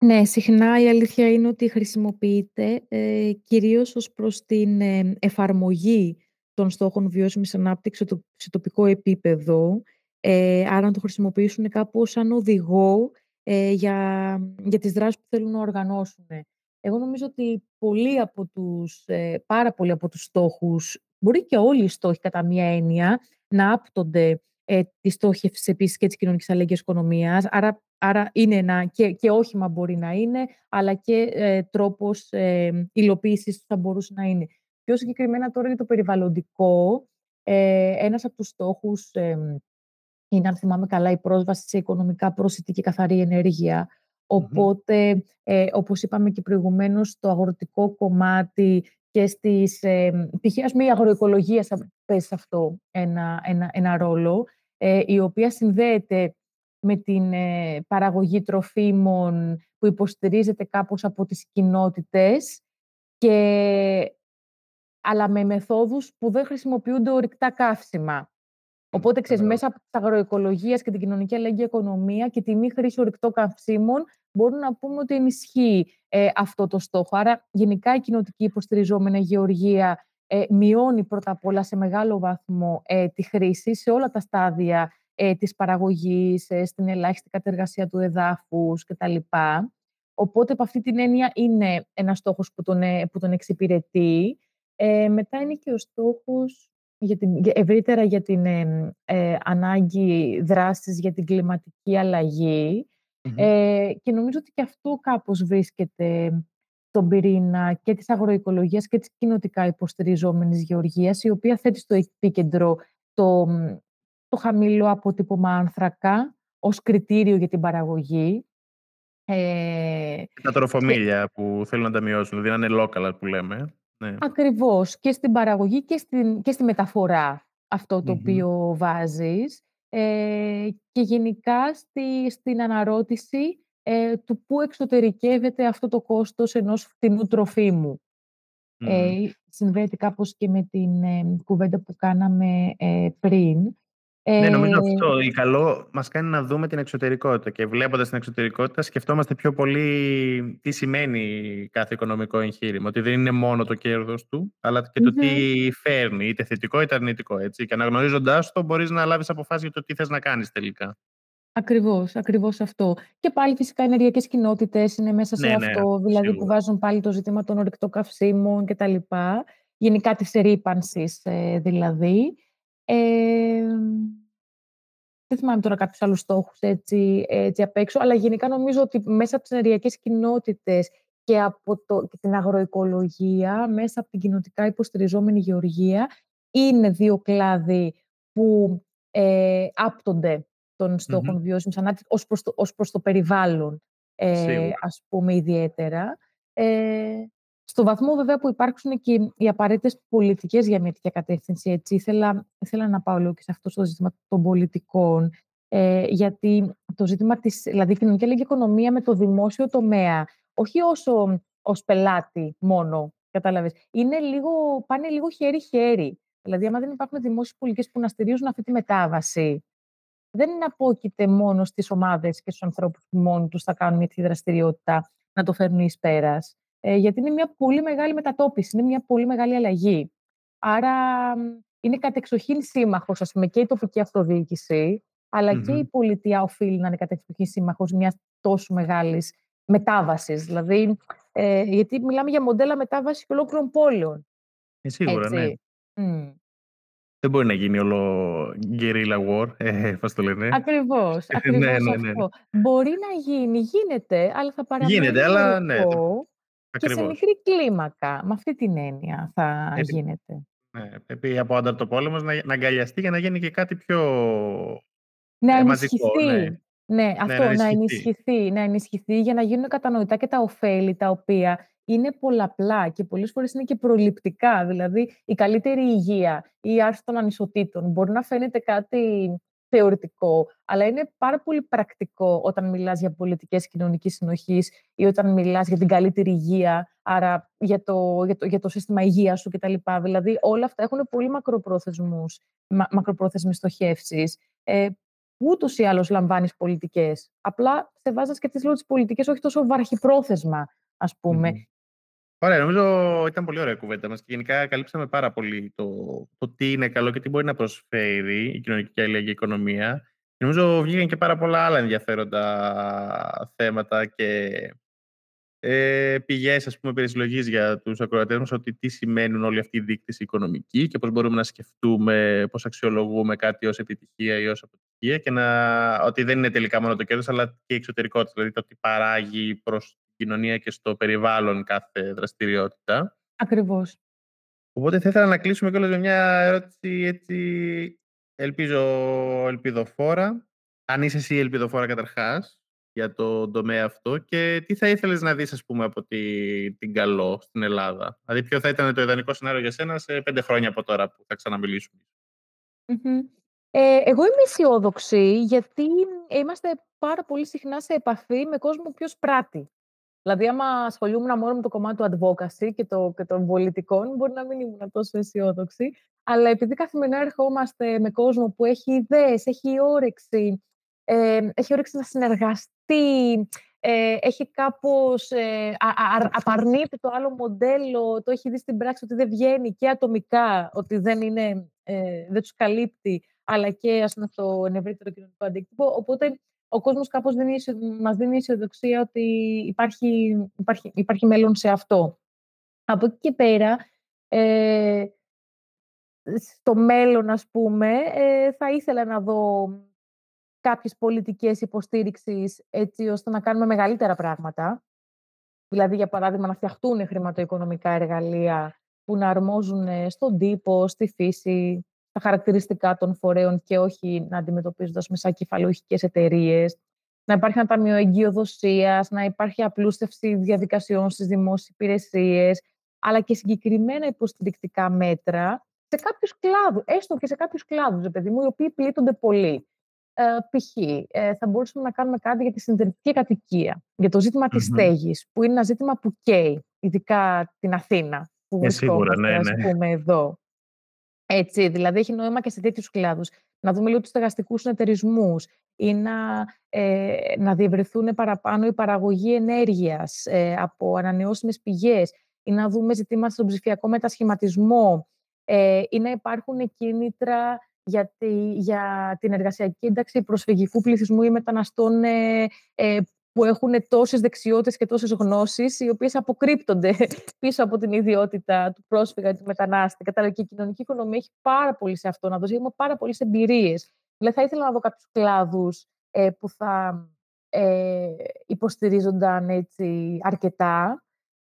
Ναι, συχνά η αλήθεια είναι ότι χρησιμοποιείται ε, κυρίως ως προς την ε, εφαρμογή των στόχων βιώσιμης ανάπτυξης σε, το- σε τοπικό επίπεδο. Ε, άρα να το χρησιμοποιήσουν κάπως σαν οδηγό ε, για, για τις δράσεις που θέλουν να οργανώσουν. Εγώ νομίζω ότι πολλοί από τους, ε, πάρα πολλοί από τους στόχους, μπορεί και όλοι οι στόχοι κατά μία έννοια, να άπτονται ε, τη στόχευση επίσης και της κοινωνικής αλληλεγγύης οικονομίας. Άρα Άρα είναι ένα και, και όχημα μπορεί να είναι, αλλά και ε, τρόπος ε, υλοποίησης του θα μπορούσε να είναι. Πιο συγκεκριμένα τώρα για το περιβαλλοντικό, ε, ένας από τους στόχους ε, είναι, αν θυμάμαι καλά, η πρόσβαση σε οικονομικά πρόσιτη και καθαρή ενέργεια. Μμμ. Οπότε, ε, όπως είπαμε και προηγουμένως, στο αγροτικό κομμάτι και στις... Ε, π.χ. ας πούμε, η αγροοικολογία σα- παίζει σε αυτό ένα, ένα, ένα ρόλο, ε, η οποία συνδέεται με την ε, παραγωγή τροφίμων που υποστηρίζεται κάπως από τις κοινότητες, και, αλλά με μεθόδους που δεν χρησιμοποιούνται ορυκτά καύσιμα. Μμ, Οπότε, ξέρεις, κατάλαβα. μέσα από τη αγροοικολογία και την κοινωνική αλληλεγγύη οικονομία και τη μη χρήση ορυκτών καυσίμων, μπορούμε να πούμε ότι ενισχύει ε, αυτό το στόχο. Άρα, γενικά η κοινοτική υποστηριζόμενη γεωργία ε, μειώνει πρώτα απ' όλα σε μεγάλο βαθμό ε, τη χρήση σε όλα τα στάδια ε, της παραγωγής, ε, στην ελάχιστη κατεργασία του εδάφους κτλ. Οπότε, από αυτή την έννοια, είναι ένας στόχος που τον, ε, που τον εξυπηρετεί. Ε, μετά είναι και ο στόχος για την, για- ευρύτερα για την ε, ε, ανάγκη δράσης για την κλιματική αλλαγή. Μμμ. Ε, και νομίζω ότι και αυτό κάπως βρίσκεται στον πυρήνα και της αγροοικολογίας και της κοινοτικά υποστηριζόμενης γεωργίας, η οποία θέτει στο επίκεντρο το, το χαμηλό αποτύπωμα άνθρακα ως κριτήριο για την παραγωγή. Ε, Τα τροφομίλια που θέλουν να τα μειώσουν, δηλαδή να είναι local που λέμε. Ναι. Ακριβώς, και στην παραγωγή και, στην, και στη μεταφορά αυτό το Μμμ. οποίο βάζεις, ε, και γενικά στη, στην αναρώτηση ε, του πού εξωτερικεύεται αυτό το κόστος ενός φτηνού τροφίμου. Μμ. Ε, συνδέεται κάπως και με την ε, κουβέντα που κάναμε ε, πριν. Ναι, νομίζω Ε, αυτό η καλό μας κάνει να δούμε την εξωτερικότητα και βλέποντας την εξωτερικότητα σκεφτόμαστε πιο πολύ τι σημαίνει κάθε οικονομικό εγχείρημα. Ότι δεν είναι μόνο το κέρδος του, αλλά και το μμμ. τι φέρνει, είτε θετικό είτε αρνητικό. Έτσι. Και αναγνωρίζοντάς το, μπορείς να λάβεις αποφάσεις για το τι θες να κάνεις τελικά. Ακριβώς, ακριβώς αυτό. Και πάλι φυσικά οι ενεργειακές κοινότητες είναι μέσα σε Ναι, ναι, αυτό, δηλαδή που σίγουρα. βάζουν πάλι το ζήτημα των ορυκτών καυσίμων και τα λοιπά, γενικά της ρύπανσης ε, δηλαδή. Ε, δεν θυμάμαι τώρα κάποιους άλλους στόχους έτσι, έτσι απ' έξω, αλλά γενικά νομίζω ότι μέσα από τις ενεργειακές κοινότητες και από το, και την αγροοικολογία, μέσα από την κοινοτικά υποστηριζόμενη γεωργία, είναι δύο κλάδοι που ε, άπτονται των Μμμ. στόχων βιώσιμης ανάπτυξης ως προς το, ως προς το περιβάλλον, ε, Σίγουρα. ας πούμε, ιδιαίτερα. Ε, στο βαθμό βέβαια που υπάρξουν και οι απαραίτητες πολιτικές για μια τέτοια κατεύθυνση, έτσι, ήθελα, ήθελα να πάω λίγο και σε αυτό το ζήτημα των πολιτικών, ε, γιατί το ζήτημα της, δηλαδή η κοινωνική αλληλεγγύη οικονομία με το δημόσιο τομέα, όχι όσο ως πελάτη μόνο, κατάλαβες, είναι λίγο, πάνε λίγο χέρι-χέρι. Δηλαδή, άμα δεν υπάρχουν δημόσιες πολιτικές που να στηρίζουν αυτή τη μετάβαση, δεν απόκειται μόνο στις ομάδες και στους ανθρώπους που μόνοι τους θα κάνουν μια τέτοια δραστηριότητα να το φέρνουν εις πέρας. Ε, γιατί είναι μια πολύ μεγάλη μετατόπιση, είναι μια πολύ μεγάλη αλλαγή. Άρα μ, είναι κατεξοχήν σύμμαχος, ας πούμε, και η τοπική αυτοδιοίκηση, αλλά και η Μμμ. πολιτεία οφείλει να είναι κατεξοχήν σύμμαχος μιας τόσο μεγάλης μετάβασης. Δηλαδή, ε, γιατί μιλάμε για μοντέλα μετάβασης και ολόκληρων πόλεων. Ε, σίγουρα, ναι. Έτσι. Μμ. Δεν μπορεί να γίνει όλο guerrilla war, ε, πώς το λένε. Ακριβώς, Ναι, ακριβώς ναι, ναι. αυτό. Μπορεί να γίνει, γίνεται, αλλά θα Γίνεται, παραμένει αλλά ναι, το ορυκτό και σε ακριβώς. μικρή κλίμακα. Με αυτή την έννοια θα Γιατί γίνεται. ναι, πρέπει από άνταρτο να να αγκαλιαστεί για να γίνει και κάτι πιο Να ε, μαζικό, ναι. ενισχυθεί. Ναι, Ναι, να αυτό, να ενισχυθεί. ενισχυθεί, να ενισχυθεί για να γίνουν κατανοητά και τα ωφέλη, τα οποία είναι πολλαπλά και πολλές φορές είναι και προληπτικά. Δηλαδή, η καλύτερη υγεία ή η άρση των ανισοτήτων μπορεί να φαίνεται κάτι θεωρητικό, αλλά είναι πάρα πολύ πρακτικό όταν μιλάς για πολιτικές κοινωνικής συνοχής ή όταν μιλάς για την καλύτερη υγεία, άρα για το, για το, για το σύστημα υγείας σου κτλ. Δηλαδή, όλα αυτά έχουν πολύ μακροπρόθεσμους, μα, μακροπρόθεσμες στοχεύσεις, ε, που ούτως ή άλλως λαμβάνεις πολιτικές. Απλά σε βάζεις και τις λόγω τις πολιτικές, όχι τόσο βαρχιπρόθεσμα, ας πούμε. Mm-hmm. Ωραία, νομίζω ήταν πολύ ωραία η κουβέντα μας και γενικά καλύψαμε πάρα πολύ το, το τι είναι καλό και τι μπορεί να προσφέρει η κοινωνική και αλληλεγγύη οικονομία. Και νομίζω βγήκαν και πάρα πολλά άλλα ενδιαφέροντα θέματα και ε, πηγές, ας πούμε, περισυλλογής για τους ακροατές μας, ότι τι σημαίνουν όλοι αυτοί οι δείκτες οικονομικοί και πώς μπορούμε να σκεφτούμε, πώς αξιολογούμε κάτι ως επιτυχία ή ως αποτυχία και να, ότι δεν είναι τελικά μόνο το κέρδος, αλλά και η εξωτερικότητα, δηλαδή το τι παράγει προς την κοινωνία και στο περιβάλλον κάθε δραστηριότητα. Ακριβώς. Οπότε θα ήθελα να κλείσουμε κιόλας με μια ερώτηση έτσι, ελπίζω ελπιδοφόρα. Αν είσαι εσύ ελπιδοφόρα καταρχάς για το τομέα αυτό και τι θα ήθελες να δεις, ας πούμε, από τη, την Καλό στην Ελλάδα. Δηλαδή ποιο θα ήταν το ιδανικό σενάριο για σένα σε πέντε χρόνια από τώρα που θα ξαναμιλήσουμε. Mm-hmm. Ε, εγώ είμαι αισιόδοξη γιατί είμαστε πάρα πολύ συχνά σε επαφή με κόσμο ποιος πράττει. Δηλαδή, άμα ασχολούμουν μόνο με το κομμάτι του advocacy και, το, και των πολιτικών, μπορεί να μην ήμουν τόσο αισιόδοξη. Αλλά επειδή καθημερινά ερχόμαστε με κόσμο που έχει ιδέες, έχει όρεξη, ε, έχει όρεξη να συνεργαστεί, ε, έχει κάπως ε, α, α, απαρνείται το άλλο μοντέλο, το έχει δει στην πράξη ότι δεν βγαίνει και ατομικά, ότι δεν, είναι, ε, δεν τους καλύπτει, αλλά και ας πούμε, στο ευρύτερο κοινωνικό αντίκτυπο. Οπότε ο κόσμος κάπως δίνει, μας δίνει αισιοδοξία ότι υπάρχει, υπάρχει, υπάρχει μέλλον σε αυτό. Από εκεί και πέρα, ε, στο μέλλον, ας πούμε, ε, θα ήθελα να δω κάποιες πολιτικές υποστήριξης έτσι ώστε να κάνουμε μεγαλύτερα πράγματα. Δηλαδή, για παράδειγμα, να φτιαχτούν χρηματοοικονομικά εργαλεία που να αρμόζουν στον τύπο, στη φύση, τα χαρακτηριστικά των φορέων και όχι να αντιμετωπίζονται σαν κεφαλαιοχικές εταιρείες. Να υπάρχει ένα ταμείο εγκυοδοσίας, να υπάρχει απλούστευση διαδικασιών στις δημόσιες υπηρεσίες, αλλά και συγκεκριμένα υποστηρικτικά μέτρα σε κάποιους κλάδους, έστω και σε κάποιους κλάδους, παιδί μου, οι οποίοι πλήττονται πολύ. Ε, π.χ. Ε, θα μπορούσαμε να κάνουμε κάτι για τη συντηρητική κατοικία, για το ζήτημα mm-hmm. της στέγης, που είναι ένα ζήτημα που καίει, ειδικά την Αθήνα, που ε, βρισκόμαστε, σίγουρα, ναι, ας ναι. πούμε, εδώ. Έτσι, δηλαδή έχει νόημα και σε τέτοιους κλάδους. Να δούμε λίγο τους στεγαστικούς συνεταιρισμούς ή να, ε, να διευρυθούν παραπάνω η παραγωγή ενέργειας ε, από ανανεώσιμες πηγές ή να δούμε ζητήματα στον ψηφιακό μετασχηματισμό ε, ή να υπάρχουν κίνητρα για, τη, για την εργασιακή ένταξη προσφυγικού πληθυσμού ή μεταναστών ε, ε, που έχουν τόσες δεξιότητες και τόσες γνώσεις, οι οποίες αποκρύπτονται πίσω από την ιδιότητα του πρόσφυγα ή του μετανάστη. Κατάλαβε, και η κοινωνική οικονομία έχει πάρα πολύ σε αυτό να δώσει. Έχουμε πάρα πολλές εμπειρίες. Δηλαδή, θα ήθελα να δω κάποιους κλάδους ε, που θα ε, υποστηρίζονταν έτσι αρκετά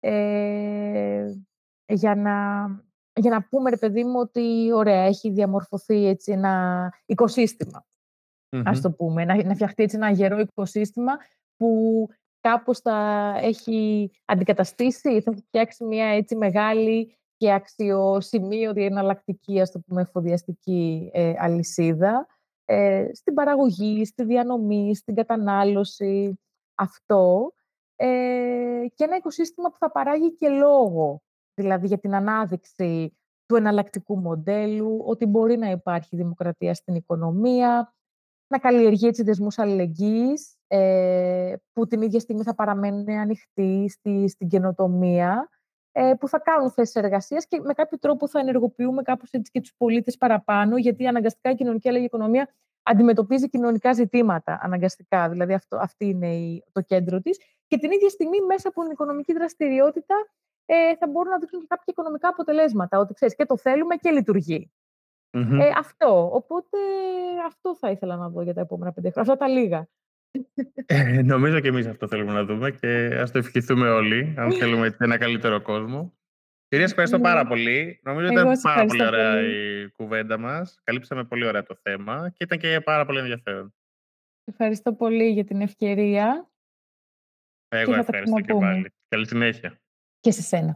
ε, για να, για να πούμε, ρε παιδί μου, ότι ωραία, έχει διαμορφωθεί έτσι ένα οικοσύστημα. Mm-hmm. Ας το πούμε, να, να φτιαχτεί έτσι ένα γερό οικοσύστημα που κάπως θα έχει αντικαταστήσει, θα έχει φτιάξει μια έτσι μεγάλη και αξιοσημείωτη εναλλακτική, ας το πούμε, εφοδιαστική ε, αλυσίδα ε, στην παραγωγή, στη διανομή, στην κατανάλωση, αυτό ε, και ένα οικοσύστημα που θα παράγει και λόγο, δηλαδή για την ανάδειξη του εναλλακτικού μοντέλου, ότι μπορεί να υπάρχει δημοκρατία στην οικονομία, να καλλιεργεί έτσι δεσμούς αλληλεγγύης, ε, που την ίδια στιγμή θα παραμένουν ανοιχτοί στη, στην καινοτομία, ε, που θα κάνουν θέσεις εργασίας και με κάποιο τρόπο θα ενεργοποιούμε κάπως έτσι και τους πολίτες παραπάνω, γιατί αναγκαστικά η κοινωνική αλληλεγγύη οικονομία αντιμετωπίζει κοινωνικά ζητήματα, αναγκαστικά, δηλαδή αυτό, αυτή είναι η, το κέντρο της, και την ίδια στιγμή μέσα από την οικονομική δραστηριότητα ε, θα μπορούν να δείξουν και κάποια οικονομικά αποτελέσματα, ότι ξέρεις και το θέλουμε και λειτουργεί. Mm-hmm. Ε, αυτό. Οπότε αυτό θα ήθελα να δω για τα επόμενα πέντε χρόνια. Αυτά τα λίγα. Ε, νομίζω και εμείς αυτό θέλουμε να δούμε και ας το ευχηθούμε όλοι, αν θέλουμε ένα καλύτερο κόσμο. Κυρία, ευχαριστώ πάρα πολύ. Νομίζω ότι ήταν πάρα πολύ ωραία πολύ. η κουβέντα μας. Καλύψαμε πολύ ωραία το θέμα και ήταν και πάρα πολύ ενδιαφέρον. Ευχαριστώ πολύ για την ευκαιρία. Εγώ ευχαριστώ και πάλι. Καλή συνέχεια. Και σε σένα.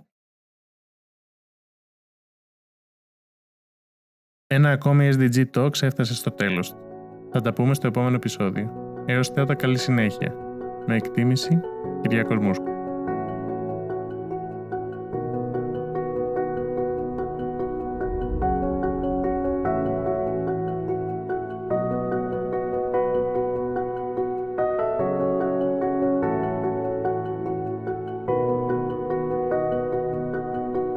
Ένα ακόμη ες ντι τζι Talks έφτασε στο τέλος του. Θα τα πούμε στο επόμενο επεισόδιο. Έως τότε, καλή συνέχεια. Με εκτίμηση, Κυριάκος Μούσκος.